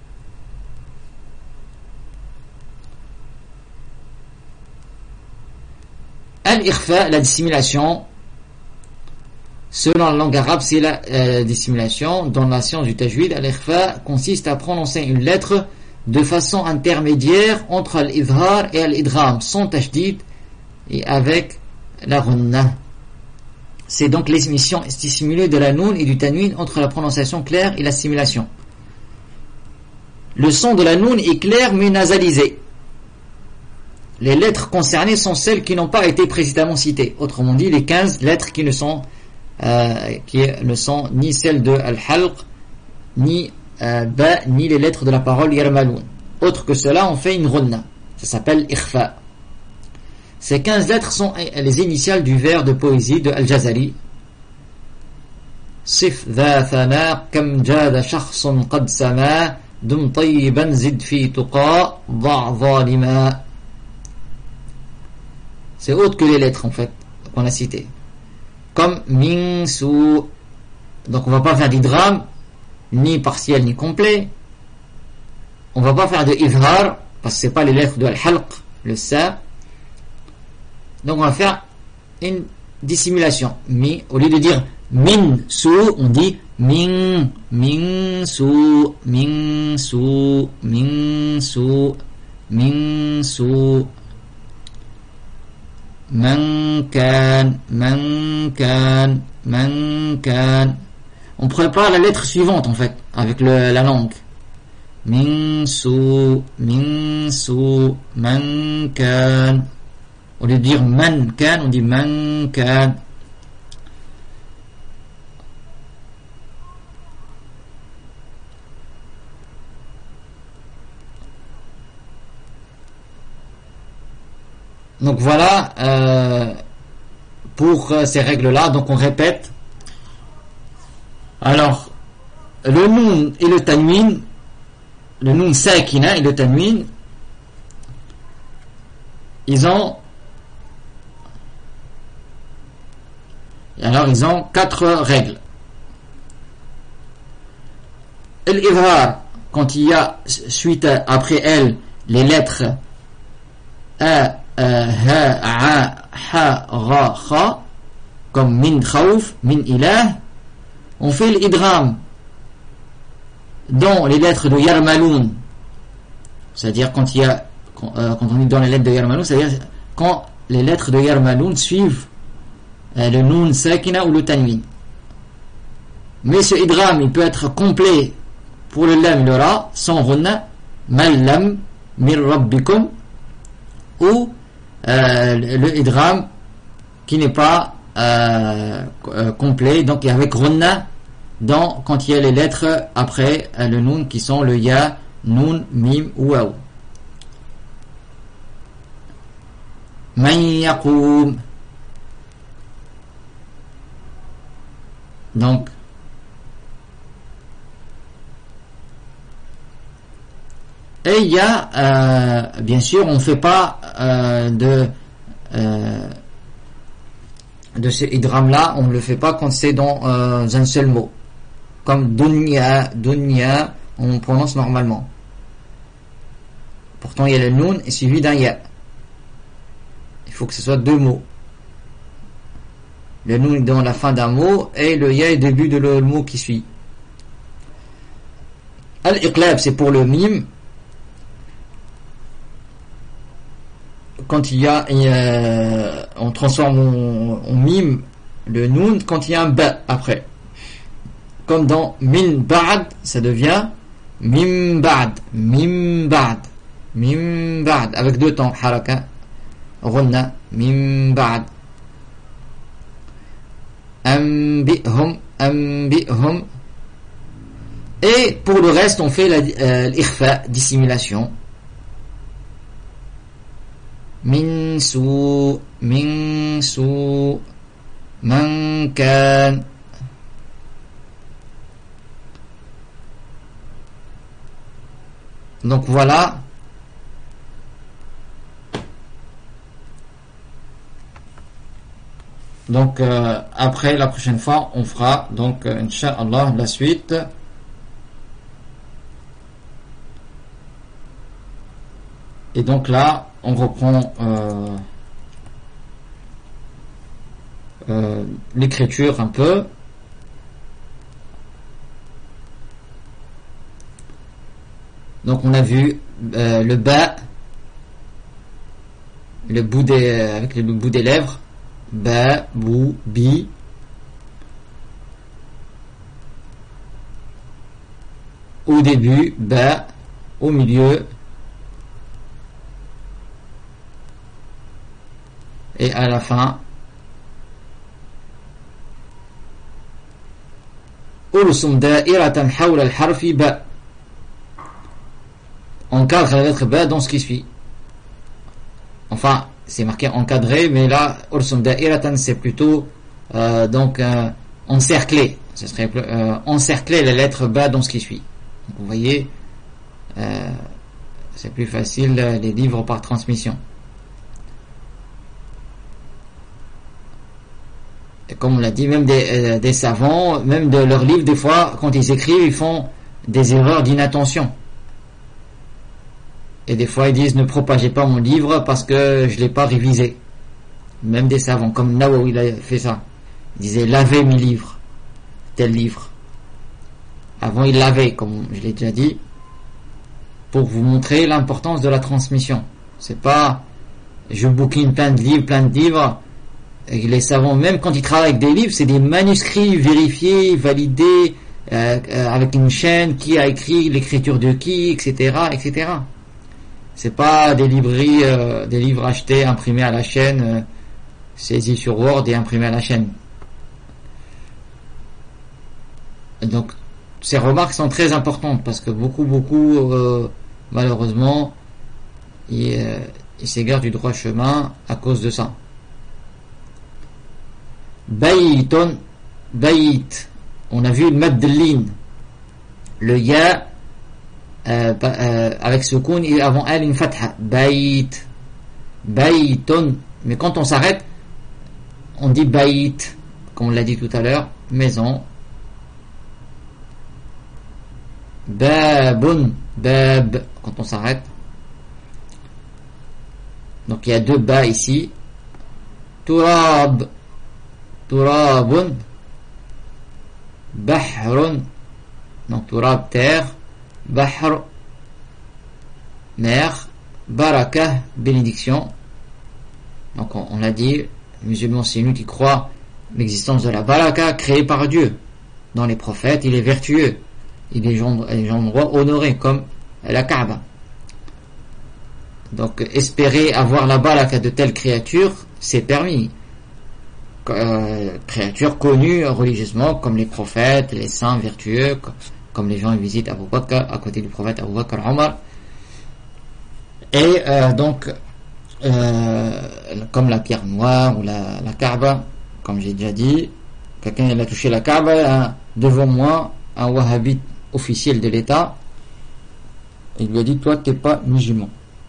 Al-ikhfa, la dissimulation, selon la langue arabe, c'est la dissimulation. Dans la science du tajwid, al-ikhfa consiste à prononcer une lettre de façon intermédiaire entre al-idhar et al-idgham, sans tashdid et avec la ghunna. C'est donc l'émission dissimulée de la noun et du tanwin entre la prononciation claire et l'assimilation. Le son de la noun est clair mais nasalisé. Les lettres concernées sont celles qui n'ont pas été précédemment citées. Autrement dit, les 15 lettres qui ne sont ni celles de al-halq, ni ba, ni les lettres de la parole yarmaloun. Autre que cela, on fait une ghunna. Ça s'appelle ikhfa. Ces 15 lettres sont les initiales du vers de poésie de Al-Jazari. Sif dha thana kam jada shakhsun qad sama dum tayyiban zid fi tuqa dha' zalima. C'est autre que les lettres en fait qu'on a citées. Comme min su, Donc on va pas faire d'idgham, ni partiel ni complet. On va pas faire de izhar, parce que c'est pas les lettres de al-halq, le sa. Donc on va faire une dissimulation. Mi, au lieu de dire min su, on dit min su, min su, min su, min su. Man kan, man kan, man kan. On prépare la lettre suivante en fait, avec la langue. Min su, man kan. Au lieu de dire man kan, on dit man kan. Donc voilà pour ces règles-là. Donc on répète. Alors, le noun et le tanwin, le noun sakina et le tanwin, ils ont 4 règles. L'idhar, quand il y a suite après elle les lettres a, ha, a, ha, ra, kha, comme min khawf, min ilah, on fait l'idgham dans les lettres de yarmaloun, c'est-à-dire quand on est dans les lettres de yarmaloun, c'est-à-dire quand les lettres de yarmaloun suivent le noun sakina ou le tanwin. Mais ce idgham il peut être complet pour le lam et le ra sans ghunna, mal lam min rabbikum, ou le idgham qui n'est pas complet, donc avec ghunna quand il y a les lettres après le noun qui sont le ya, noun, mim ou waw. Man yaqoum. Donc et il y a bien sûr on ne fait pas de ce idgham là, on ne le fait pas quand c'est dans un seul mot, comme dunya, on prononce normalement, pourtant il y a le noun et suivi d'un ya, il faut que ce soit 2 mots, le noun est dans la fin d'un mot et le ya est début de le mot qui suit. Al-iqlab c'est pour le mime, quand il y a on transforme, on mime le noun quand il y a un ba après, comme dans min ba'd, ça devient mim ba'd, mim ba'd, mim ba'd, avec 2 temps haraka ghunna, mim ba'd. Ambihum, et pour le reste on fait l'ikhfa, dissimulation. Min su, man kan. Donc voilà. Donc après la prochaine fois on fera donc Inch'Allah la suite. Et donc là on reprend l'écriture un peu. Donc on a vu le ba, le bout avec le bout des lèvres, ba, bou, bi. Au début, ba, au milieu, et à la fin. Ursum da'iratan hawla al-harfi ba. Encadre la lettre ba dans ce qui suit. Enfin, c'est marqué encadré, mais là, ursum da'iratan, c'est plutôt donc encercler. Ce serait encercler la lettre ba dans ce qui suit. Donc, vous voyez, c'est plus facile les livres par transmission. comme on l'a dit, même des savants, même de leurs livres, des fois, quand ils écrivent, ils font des erreurs d'inattention. Et des fois, ils disent ne propagez pas mon livre parce que je l'ai pas révisé. Même des savants, comme Nawawi, il a fait ça. Il disait lavez mes livres, tel livre. Avant, il lavait, comme je l'ai déjà dit, pour vous montrer l'importance de la transmission. C'est pas je bouquine plein de livres. Et les savants, même quand ils travaillent avec des livres, c'est des manuscrits vérifiés, validés, avec une chaîne, qui a écrit, l'écriture de qui, etc., etc. C'est pas des librairies, des livres achetés, imprimés à la chaîne, saisis sur Word et imprimés à la chaîne. Donc, ces remarques sont très importantes parce que beaucoup, malheureusement, ils s'égarent du droit chemin à cause de ça. Bayton, bayit. On a vu le mad de l'in. Le ya avec sukun et avant elle une fatha. Bayit. Bayton. Mais quand on s'arrête, on dit bayit. Comme on l'a dit tout à l'heure, maison. Babun. Bab. Quand on s'arrête. Donc il y a deux ba ici. Turab. Turabun. Bahrun. Donc turab terre. Bahr mer. Baraka bénédiction. Donc on l'a dit, les musulmans c'est nous qui croient l'existence de la baraka créée par Dieu. Dans les prophètes, il est vertueux. Il est endroit honoré comme la Kaaba. Donc espérer avoir la baraka de telle créature, c'est permis. Créatures connues religieusement comme les prophètes, les saints vertueux, comme les gens qui visitent Abu Bakr à côté du prophète Abu Bakr Omar. Et donc comme la pierre noire ou la Kaaba, comme j'ai déjà dit, quelqu'un il a touché la Kaaba, devant moi un wahhabite officiel de l'État, il lui a dit toi t'es pas musulman.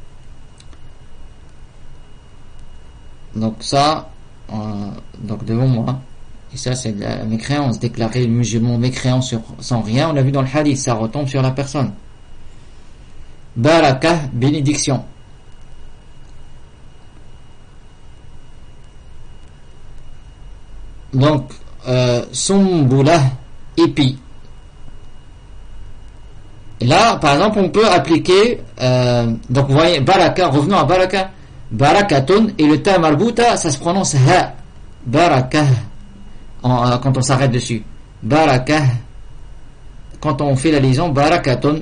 Donc ça donc devant moi, et ça c'est de la mécréance, déclarer le musulman mécréant sans rien, on l'a vu dans le hadith, ça retombe sur la personne. Baraka, bénédiction. Donc Sumbula, épi. Là par exemple on peut appliquer donc vous voyez baraka, revenons à baraka, barakatun, et le ta marbuta ça se prononce ha, baraka quand on s'arrête dessus, baraka quand on fait la liaison, barakatun,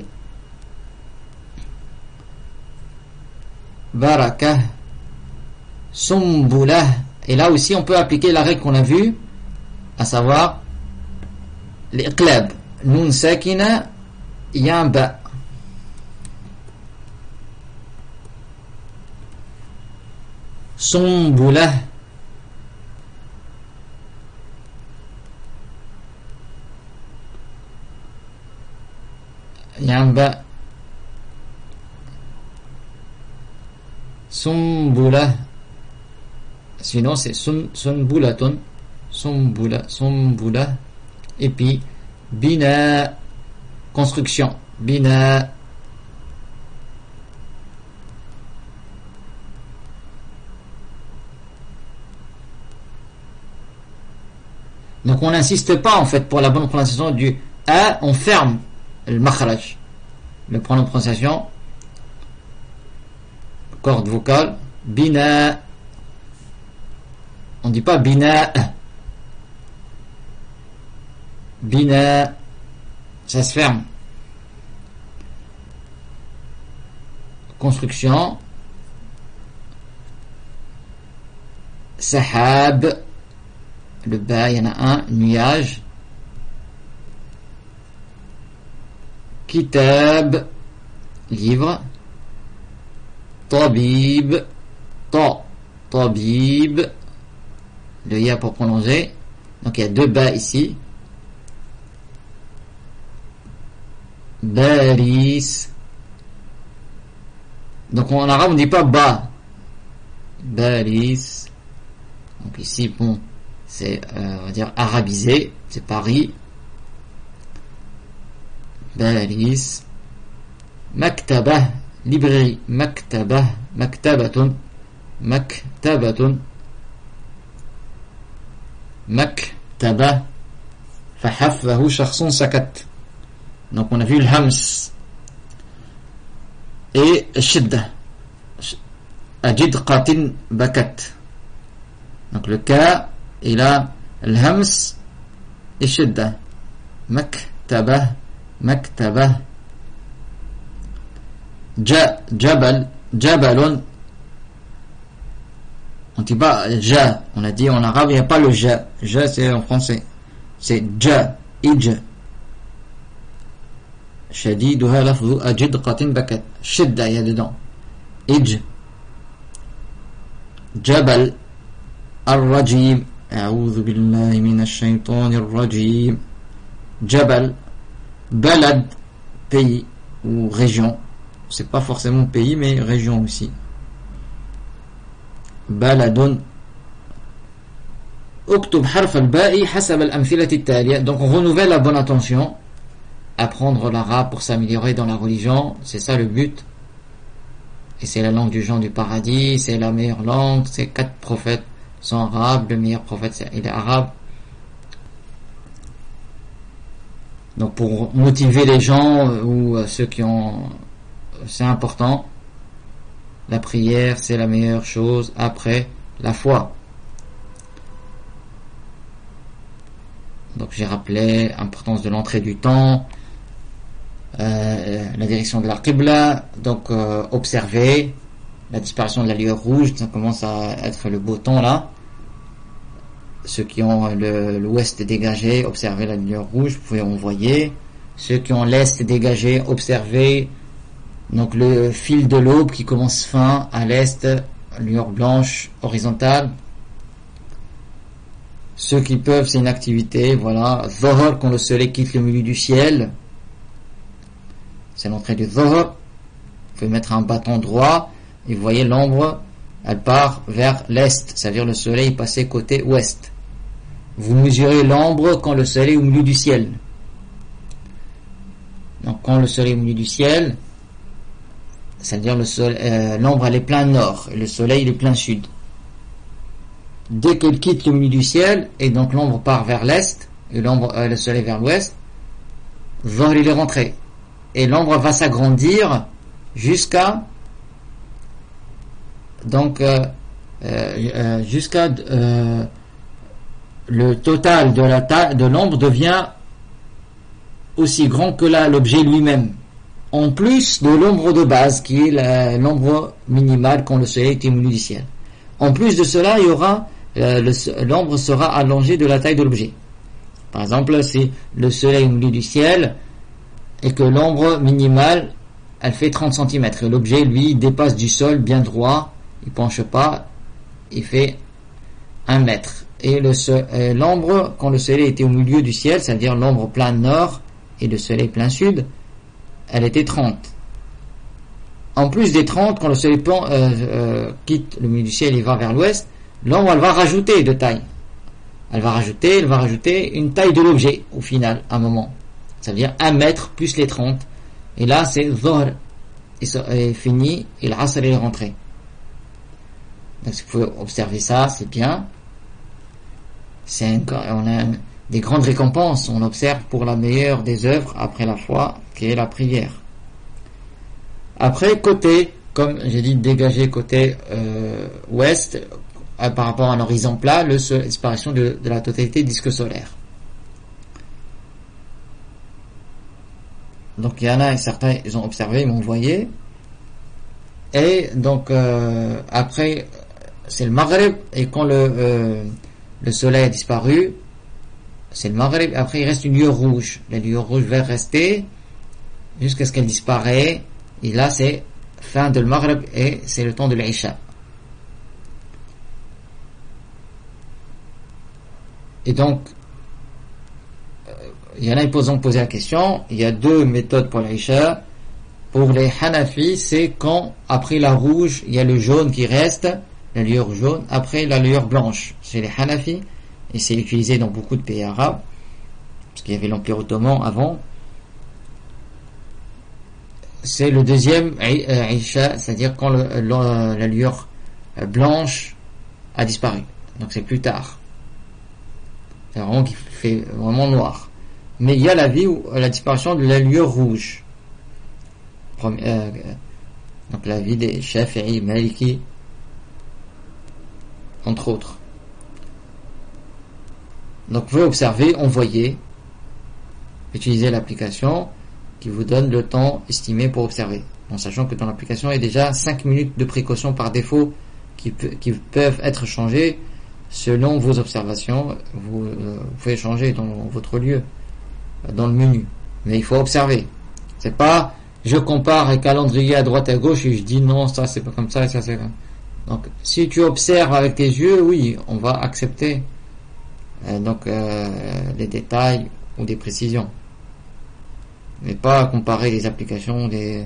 baraka, sumbula. Et là aussi on peut appliquer la règle qu'on a vue, à savoir l'iqlab, nun sakina, il y a un ba. Sumbula. Il y a un ba. Sumbula. Sinon c'est sunbulaton. Sumbula. Et puis bina, construction. Bina. Donc on n'insiste pas en fait pour la bonne prononciation du A, on ferme le makhraj, la prononciation, corde vocale, bina, on dit pas bina, bina, ça se ferme. Construction, sahab, le bas, il y en a un, nuage. Kitab, livre. Tabib, tabib, le ya pour prononcer. Donc il y a deux bas ici. Baris. Donc en arabe on dit pas ba. Baris. Donc ici bon, c'est on va dire arabisé, c'est Paris. Balalis. Maktabah, librairie. Maktabah, maktabatun, maktabatun, maktabah. Fahaffahu shakhsun sakat. Donc on a vu le hams et shidda. Ajid qatin bakat. Donc le cas, il a le hams et shidda. Maktabah, maktabah. Jabal, jabalun. On dit pas ja, on a dit en arabe, il n'y a pas le ja. Ja c'est en français. C'est ja, ij. Shadiduha lafzu ajid qatin bakat. Shidda, il y a dedans. Ij. Jabal. Ar-rajim. A'udhu billahi minash shaytanir rajim. Jabal. Balad. Pays ou région. C'est pas forcément pays, mais région aussi. Baladun. Uktub harf al-ba'i hasab al-amthilati at-taliya. Donc on renouvelle la bonne attention. Apprendre l'arabe pour s'améliorer dans la religion, c'est ça le but. Et c'est la langue du gens du paradis, c'est la meilleure langue, ces 4 prophètes sont arabes, le meilleur prophète il est arabe. Donc pour motiver les gens ou ceux qui ont... C'est important. La prière, c'est la meilleure chose après la foi. Donc j'ai rappelé l'importance de l'entrée du temps, la direction de la Qibla, donc observer la disparition de la lueur rouge, ça commence à être le beau temps là. Ceux qui ont l'ouest dégagé, observez la lueur rouge, vous pouvez envoyer. Ceux qui ont l'est dégagé, observez donc le fil de l'aube qui commence fin à l'est, lueur blanche horizontale. Ceux qui peuvent, c'est une activité, voilà. Dhuhr, quand le soleil quitte le milieu du ciel, c'est l'entrée du Dhuhr. Vous pouvez mettre un bâton droit et vous voyez l'ombre, elle part vers l'est, c'est-à-dire le soleil est passé côté ouest. Vous mesurez l'ombre quand le soleil est au milieu du ciel. Donc quand le soleil est au milieu du ciel, c'est-à-dire l'ombre elle est plein nord et le soleil il est plein sud. Dès qu'elle quitte le milieu du ciel et donc l'ombre part vers l'est et le soleil vers l'ouest, Dhuhr il est rentré et l'ombre va s'agrandir jusqu'à donc jusqu'à le total de la taille de l'ombre devient aussi grand que l'objet lui-même, en plus de l'ombre de base qui est l'ombre minimale quand le soleil est au milieu du ciel. En plus de cela, il y aura l'ombre sera allongée de la taille de l'objet. Par exemple, si le soleil est au milieu du ciel et que l'ombre minimale elle fait 30 cm et l'objet lui dépasse du sol bien droit, il penche pas, il fait 1 mètre. Et l'ombre quand le soleil était au milieu du ciel, c'est-à-dire l'ombre plein nord et le soleil plein sud, elle était 30. En plus des 30, quand le soleil quitte le milieu du ciel et va vers l'ouest, l'ombre elle va rajouter de taille. Elle va rajouter une taille de l'objet au final, à un moment. Ça veut dire 1 mètre plus les 30. Et là c'est Dhuhr est fini et l'Asr est rentré. Donc si vous pouvez observer ça, c'est bien. On a des grandes récompenses. On observe pour la meilleure des œuvres après la foi, qui est la prière. Après, côté, comme j'ai dit, dégager côté ouest, par rapport à un horizon plat, la disparition de la totalité du disque solaire. Donc il y en a certains, ils ont observé, ils m'ont envoyé. Et donc après, c'est le Maghreb, et quand le soleil a disparu, c'est le Maghreb, après il reste une lueur rouge. La lueur rouge va rester jusqu'à ce qu'elle disparaît. Et là c'est fin de le Maghreb et c'est le temps de l'Isha. Et donc il y en a qui ont posé la question, il y a 2 méthodes pour l'Isha. Pour les Hanafi, c'est quand après la rouge il y a le jaune qui reste, la lueur jaune, après la lueur blanche chez les Hanafi, et c'est utilisé dans beaucoup de pays arabes, parce qu'il y avait l'Empire ottoman avant. C'est le deuxième Isha, c'est-à-dire quand la lueur blanche a disparu. Donc c'est plus tard. C'est vraiment qu'il fait vraiment noir. Mais il y a la disparition de la lueur rouge. Donc l'avis des Shafi'i, Maliki, entre autres. Donc vous pouvez observer, envoyer, utiliser l'application qui vous donne le temps estimé pour observer, en sachant que dans l'application il y a déjà 5 minutes de précaution par défaut qui peuvent être changées selon vos observations. Vous pouvez changer dans votre lieu, dans le menu, mais il faut observer. C'est pas je compare un calendrier à droite et à gauche et je dis non, ça c'est pas comme ça et ça c'est comme. Donc si tu observes avec tes yeux, oui, on va accepter les détails ou des précisions, mais pas comparer les applications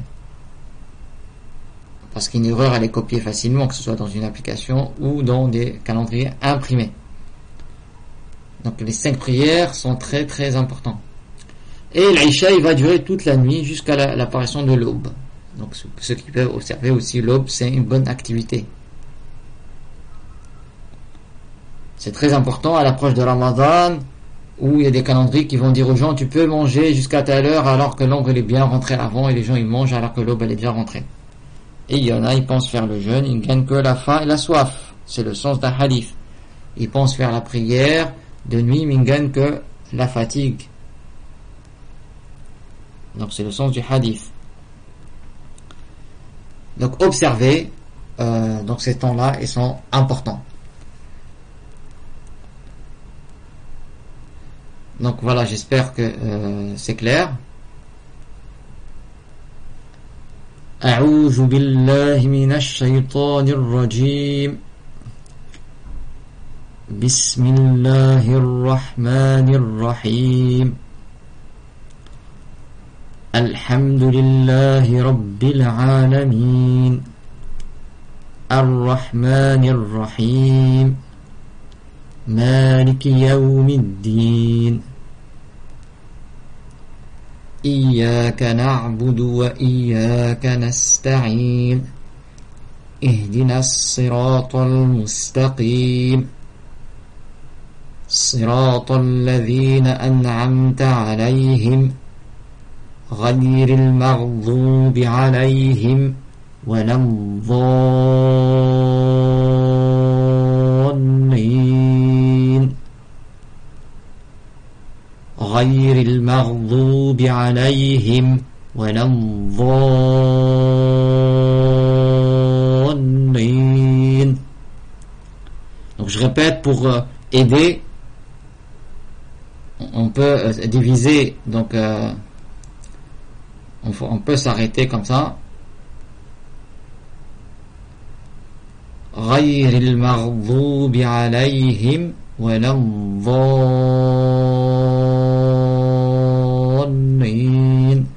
parce qu'une erreur elle est copiée facilement, que ce soit dans une application ou dans des calendriers imprimés. Donc les 5 prières sont très très importantes. Et l'Aïcha il va durer toute la nuit jusqu'à l'apparition de l'aube. Donc ceux qui peuvent observer aussi l'aube, c'est une bonne activité. C'est très important à l'approche de Ramadan, où il y a des calendriers qui vont dire aux gens tu peux manger jusqu'à telle heure alors que l'ombre elle est bien rentrée avant, et les gens ils mangent alors que l'aube elle est déjà rentrée. Et il y en a, ils pensent faire le jeûne, ils gagnent que la faim et la soif. C'est le sens d'un hadith. Ils pensent faire la prière de nuit, mais ils gagnent que la fatigue. Donc c'est le sens du hadith. Donc observez, donc ces temps-là, ils sont importants. Donc voilà, j'espère que c'est clair. أعوذ بالله من الشيطان الرجيم بسم الله الرحمن الرحيم الحمد لله رب العالمين الرحمن الرحيم مالك يوم الدين إياك نعبد وإياك نستعين اهدنا الصراط المستقيم صراط الذين أنعمت عليهم غير المغضوب عليهم ولا الضالين غير المغضوب عليهم ولا الضالين. Donc je répète pour aider, on peut diviser, donc on peut s'arrêter comme ça. غير المغضوب عليهم ولا الضالين.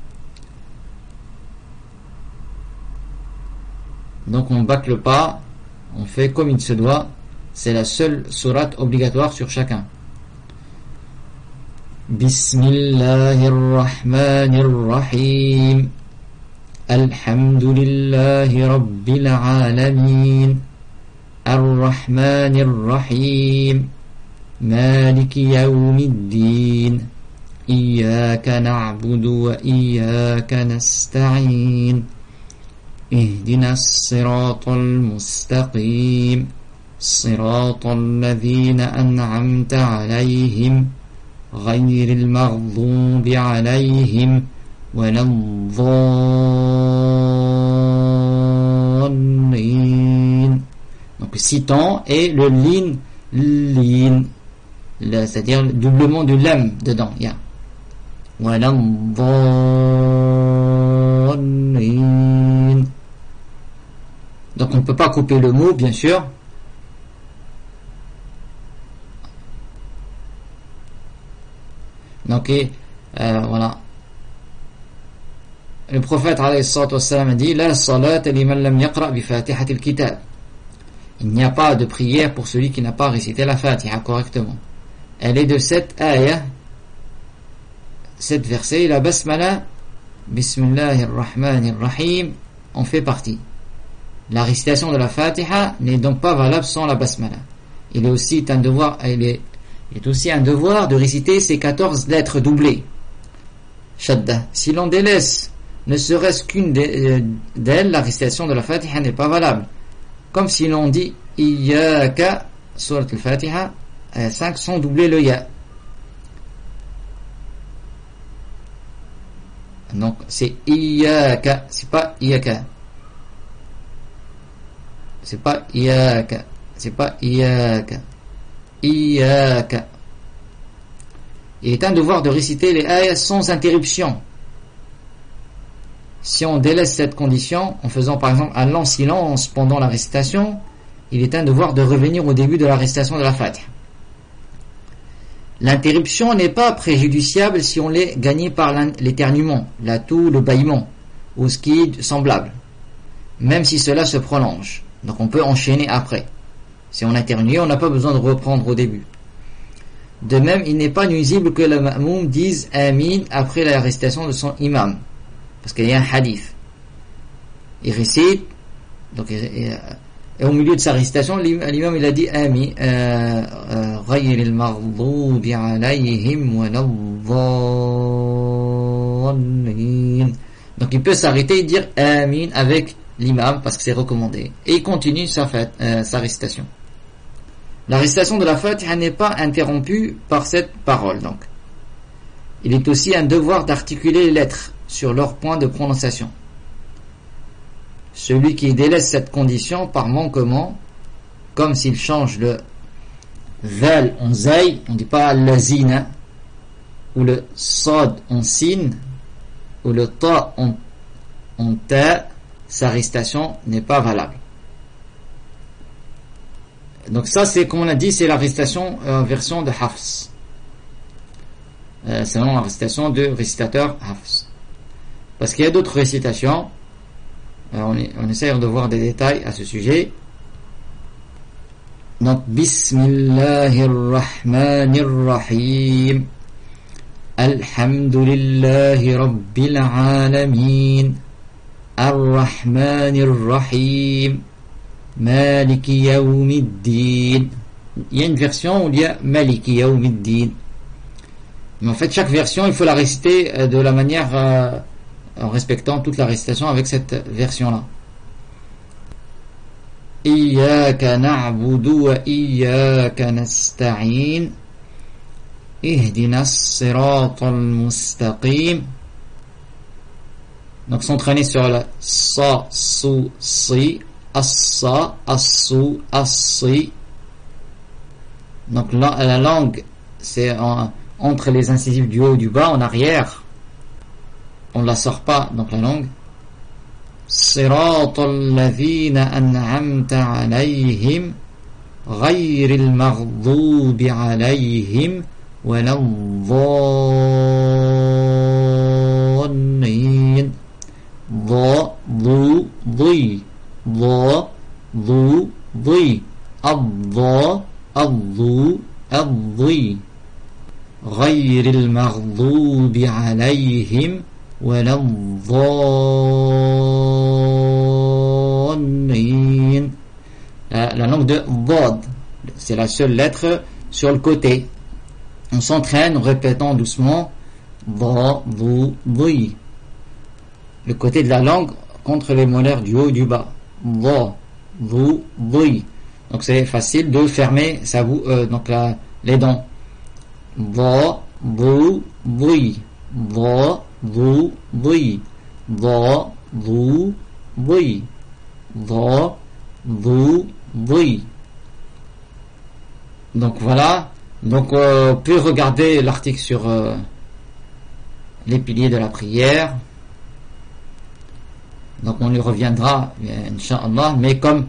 Donc on bâcle pas, on fait comme il se doit. C'est la seule sourate obligatoire sur chacun. Bismillahirrahmanirrahim. Alhamdulillahi rabbil alamin. Ar-Rahmanir-Rahim. Maliki yawmiddin. Iyyaka na'budu wa iyyaka nasta'in. اهدنا الصراط المستقيم صراط الذين أنعمت عليهم غير المغضوب عليهم ولا الضالين. Donc 6 temps et le lin, c'est-à-dire le doublement du lam dedans. Yeah. ولا الضالين. Donc on ne peut pas couper le mot, bien sûr. Donc voilà. Le prophète alayhi salatu wassalam a dit: La salat liman lam yaqra bi fatihati al-kitab. Il n'y a pas de prière pour celui qui n'a pas récité la Fatiha correctement. Elle est de cette ayah, cette verset, la basmala, Bismillahirrahmanirrahim, en fait partie. La récitation de la Fatiha n'est donc pas valable sans la basmala. Il est aussi un devoir de réciter ces 14 lettres doublées. Shadda. Si l'on délaisse ne serait-ce qu'une d'elles, la récitation de la Fatiha n'est pas valable. Comme si l'on dit Iyyaka, surat al-Fatiha, ayat 5, sans doubler le ya. Donc c'est Iyyaka, c'est pas Iyyaka. C'est pas Iyyaka. C'est pas Iyyaka. Iyyaka. Il est un devoir de réciter les ayats sans interruption. Si on délaisse cette condition, en faisant par exemple un lent silence pendant la récitation, il est un devoir de revenir au début de la récitation de la Fatiha. L'interruption n'est pas préjudiciable si on l'est gagnée par l'éternuement, la toux, le bâillement, ou ce qui est semblable, même si cela se prolonge. Donc on peut enchaîner après. Si on éternue, on n'a pas besoin de reprendre au début. De même, il n'est pas nuisible que le ma'moum dise Amin après la récitation de son imam. Parce qu'il y a un hadith. Il récite, donc, et au milieu de sa récitation, l'imam il a dit Amin, Ghayril maghdubi alayhim waladdallin. Donc il peut s'arrêter et dire Amin avec l'imam parce que c'est recommandé. Et il continue sa récitation. La récitation de la Fatiha n'est pas interrompue par cette parole, donc. Il est aussi un devoir d'articuler les lettres sur leur point de prononciation. Celui qui délaisse cette condition par manquement, comme s'il change le val en zay, on ne dit pas lazina, ou le sad en sin, ou le ta en ta, sa récitation n'est pas valable. Donc ça, c'est comme on a dit, c'est la récitation version de Hafs. Selon la récitation de récitateur Hafs. Parce qu'il y a d'autres récitations. On essaie de voir des détails à ce sujet. Donc, Bismillahirrahmanirrahim. Alhamdulillahi Rabbil Alamin. Ar-Rahmanir-Rahim. Maliki Yawmiddin. Il y a une version où il y a Maliki Yawmiddin. Mais en fait, chaque version, il faut la réciter de la manière en respectant toute la récitation avec cette version-là. Iyyaka na'budu wa iyyaka nasta'in. Ihdinas siratal mustaqim. Donc s'entraîner sur la sa, su, si, as-sa, as-su, as-si. Donc la langue, c'est entre les incisives du haut et du bas, en arrière. On ne la sort pas, donc la langue. Siratal ladhina an'amta alayhim ghayril maghdubi alayhim waladdallin. Dha, dhu, dhi. Dha, dhu, dhi. Ad-dha, ad-dhu, ad-dhi. Ghayril maghdubi alayhim waladdallin. La langue de Dhad, c'est la seule lettre sur le côté. On s'entraîne en répétant doucement Dha, Dhu, Dhi. Le côté de la langue contre les molaires du haut et du bas. Dha, Dhu, Dhi. Donc c'est facile de fermer sa donc les dents. Dha, Dhu, Dhi. Dha, Dhu, Dhi. Dha, Dhu, Dhi. Dha, Dhu, Dhi. Donc voilà. Donc on peut regarder l'article sur les piliers de la prière. Donc on y reviendra, Inch'Allah, mais comme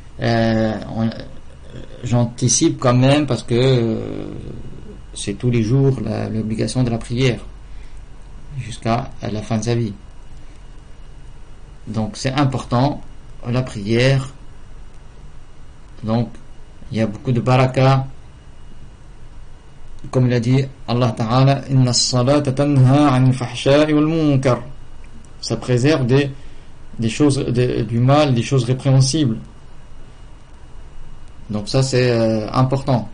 j'anticipe quand même parce que c'est tous les jours l'obligation de la prière jusqu'à la fin de sa vie. Donc c'est important, la prière, Donc, il y a beaucoup de baraka. Comme il a dit Allah Ta'ala, Inna as-salata tanha 'anil fahsha'i wal munkar. Ça préserve des choses, du mal, des choses répréhensibles. Donc ça c'est important.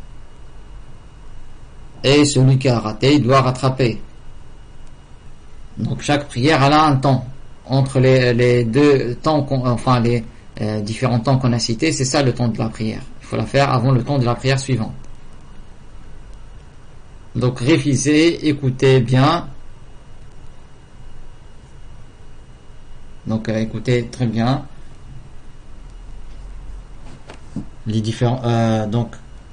Et celui qui a raté, il doit rattraper. Donc chaque prière elle a un temps. Entre les deux temps, enfin les différents temps qu'on a cités, c'est ça le temps de la prière. Il faut la faire avant le temps de la prière suivante. Donc révisez, écoutez bien. Donc écoutez très bien les différentes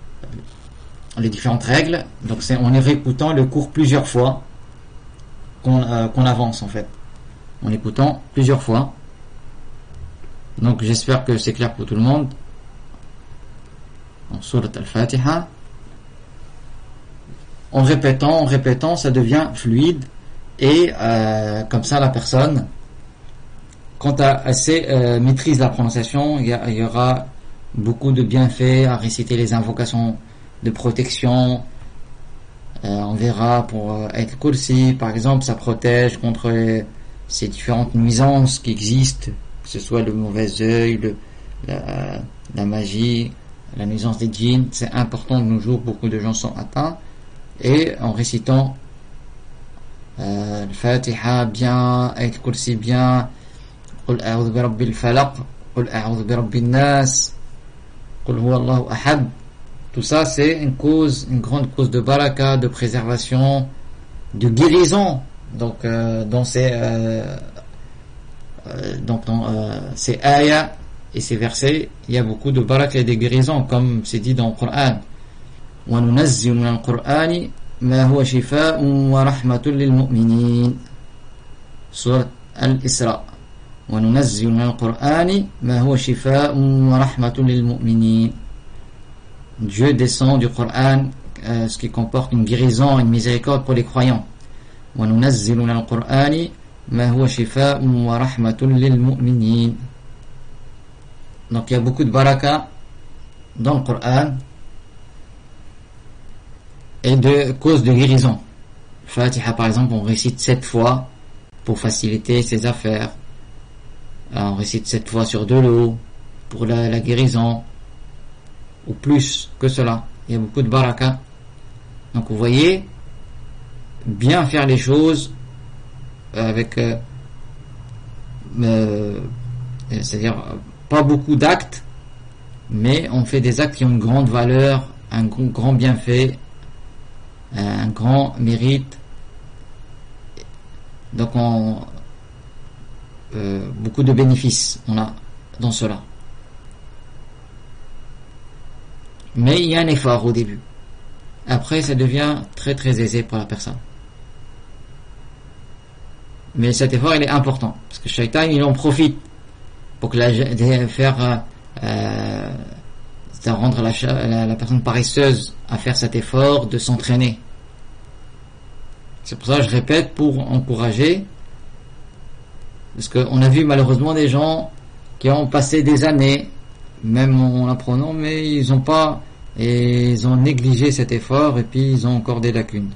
règles. Donc c'est en réécoutant le cours plusieurs fois qu'on avance en fait. En écoutant plusieurs fois. Donc j'espère que c'est clair pour tout le monde. En Surat Al-Fatiha. En répétant, ça devient fluide et comme ça la personne, quand elle maîtrise la prononciation, il y aura beaucoup de bienfaits à réciter les invocations de protection. On verra pour Ayatul Kursi, par exemple, ça protège contre ces différentes nuisances qui existent, que ce soit le mauvais œil, la magie, la nuisance des djinns. C'est important de nos jours, beaucoup de gens sont atteints. Et en récitant le Fatiha bien, Ayatul Kursi bien, Qul a'udhu bi rabbil falaq, Qul a'udhu bi rabbin nas, Qul huwa Allahu ahad. Tout ça c'est une grande cause de baraka, de préservation, de guérison. Donc dans ces ayats et ces versets, il y a beaucoup de baraka et de guérison, comme c'est dit dans le Coran. وَنُنَزِّلُ مِنَ الْقُرْآنِ مَا هُوَ شِفَاءٌ وَرَحْمَةٌ لِلْمُؤْمِنِينَ. Surat Al-Isra. وَنُنَزِّلُ مِنَ الْقُرْآنِ مَا هُوَ شِفَاءٌ وَرَحْمَةٌ لِلْمُؤْمِنِينَ. Dieu descend du Coran ce qui comporte une guérison, une miséricorde pour les croyants. وَنُنَزِّلُ مِنَ الْقُرْآنِ مَا هُوَ شِفَاءٌ وَرَحْمَةٌ لِلْمُؤْمِنِينَ. Donc il y a beaucoup de baraka dans le Coran et de causes de guérison. Fatiha par exemple, on récite 7 fois pour faciliter ses affaires. On récite 7 fois sur de l'eau pour la guérison, ou plus que cela. Il y a beaucoup de baraka. Donc vous voyez, bien faire les choses avec c'est-à-dire pas beaucoup d'actes, mais on fait des actes qui ont une grande valeur, un grand bienfait, un grand mérite. Donc beaucoup de bénéfices on a dans cela. Mais il y a un effort au début. Après ça devient très très aisé pour la personne. Mais cet effort il est important, parce que Shaitan il en profite pour que rendre la personne paresseuse à faire cet effort de s'entraîner. C'est pour ça que je répète, pour encourager, parce qu'on a vu malheureusement des gens qui ont passé des années, même en apprenant, mais ils ont négligé cet effort et puis ils ont encore des lacunes.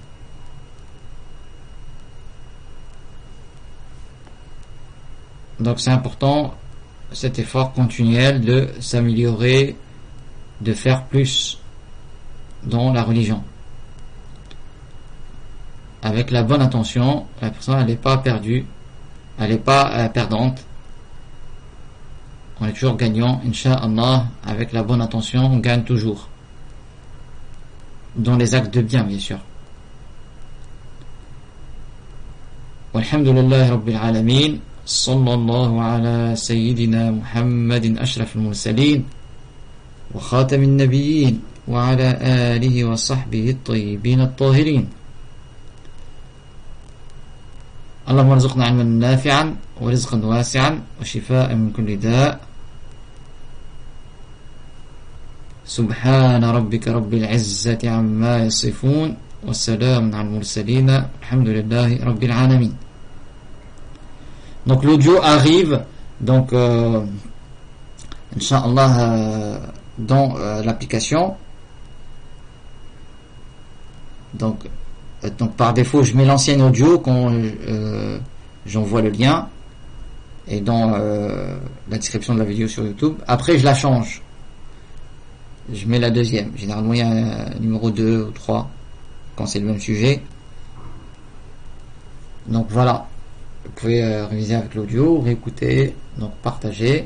Donc c'est important cet effort continuel de s'améliorer, de faire plus dans la religion. Avec la bonne intention, la personne elle n'est pas perdue, elle n'est pas perdante. On est toujours gagnant, Inch'Allah. Avec la bonne intention, on gagne toujours. Dans les actes de bien, bien sûr. Walhamdulillahi Rabbil Alamin. Sallallahu ala Sayyidina Muhammadin Ashraf al-Mursalin wa Khatam al-Nabiyyin wa ala alihi wa sahbihi at-tayyibin at-tahirin. اللهم ارزقنا علما نافعا ورزقا واسعا وشفاء من كل داء. سبحان ربك رب العزة عما يصفون والسلام على المرسلين الحمد لله رب العالمين. Donc l'audio arrive, donc Inch'Allah dans l'application. Donc par défaut, je mets l'ancienne audio quand j'envoie le lien et dans la description de la vidéo sur YouTube. Après, je la change. Je mets la deuxième. Généralement, il y a un numéro 2 ou 3 quand c'est le même sujet. Donc voilà. Vous pouvez réviser avec l'audio, réécouter, donc partager.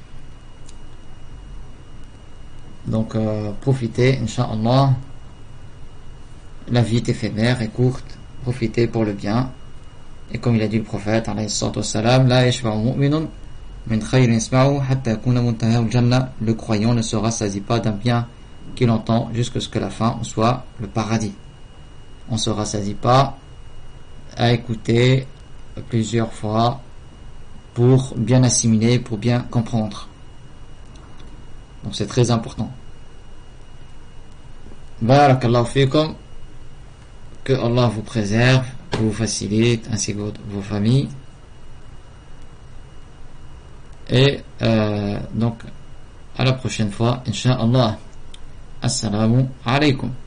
Donc profitez, Inch'Allah. La vie est éphémère et courte. Profitez pour le bien. Et comme il a dit le prophète, alayhi salatu wassalam, la yashfa'u mu'minun min khayrin yasma'u hatta yakuna muntahahu al-jannah. Le croyant ne se rassasie pas d'un bien qu'il entend jusqu'à ce que la fin soit le paradis. On se rassasie pas à écouter plusieurs fois pour bien assimiler, pour bien comprendre. Donc c'est très important. Barakallahu fikum. Que Allah vous préserve, vous facilite, ainsi que vos familles. Et donc, à la prochaine fois, Inch'Allah. Assalamu alaikum.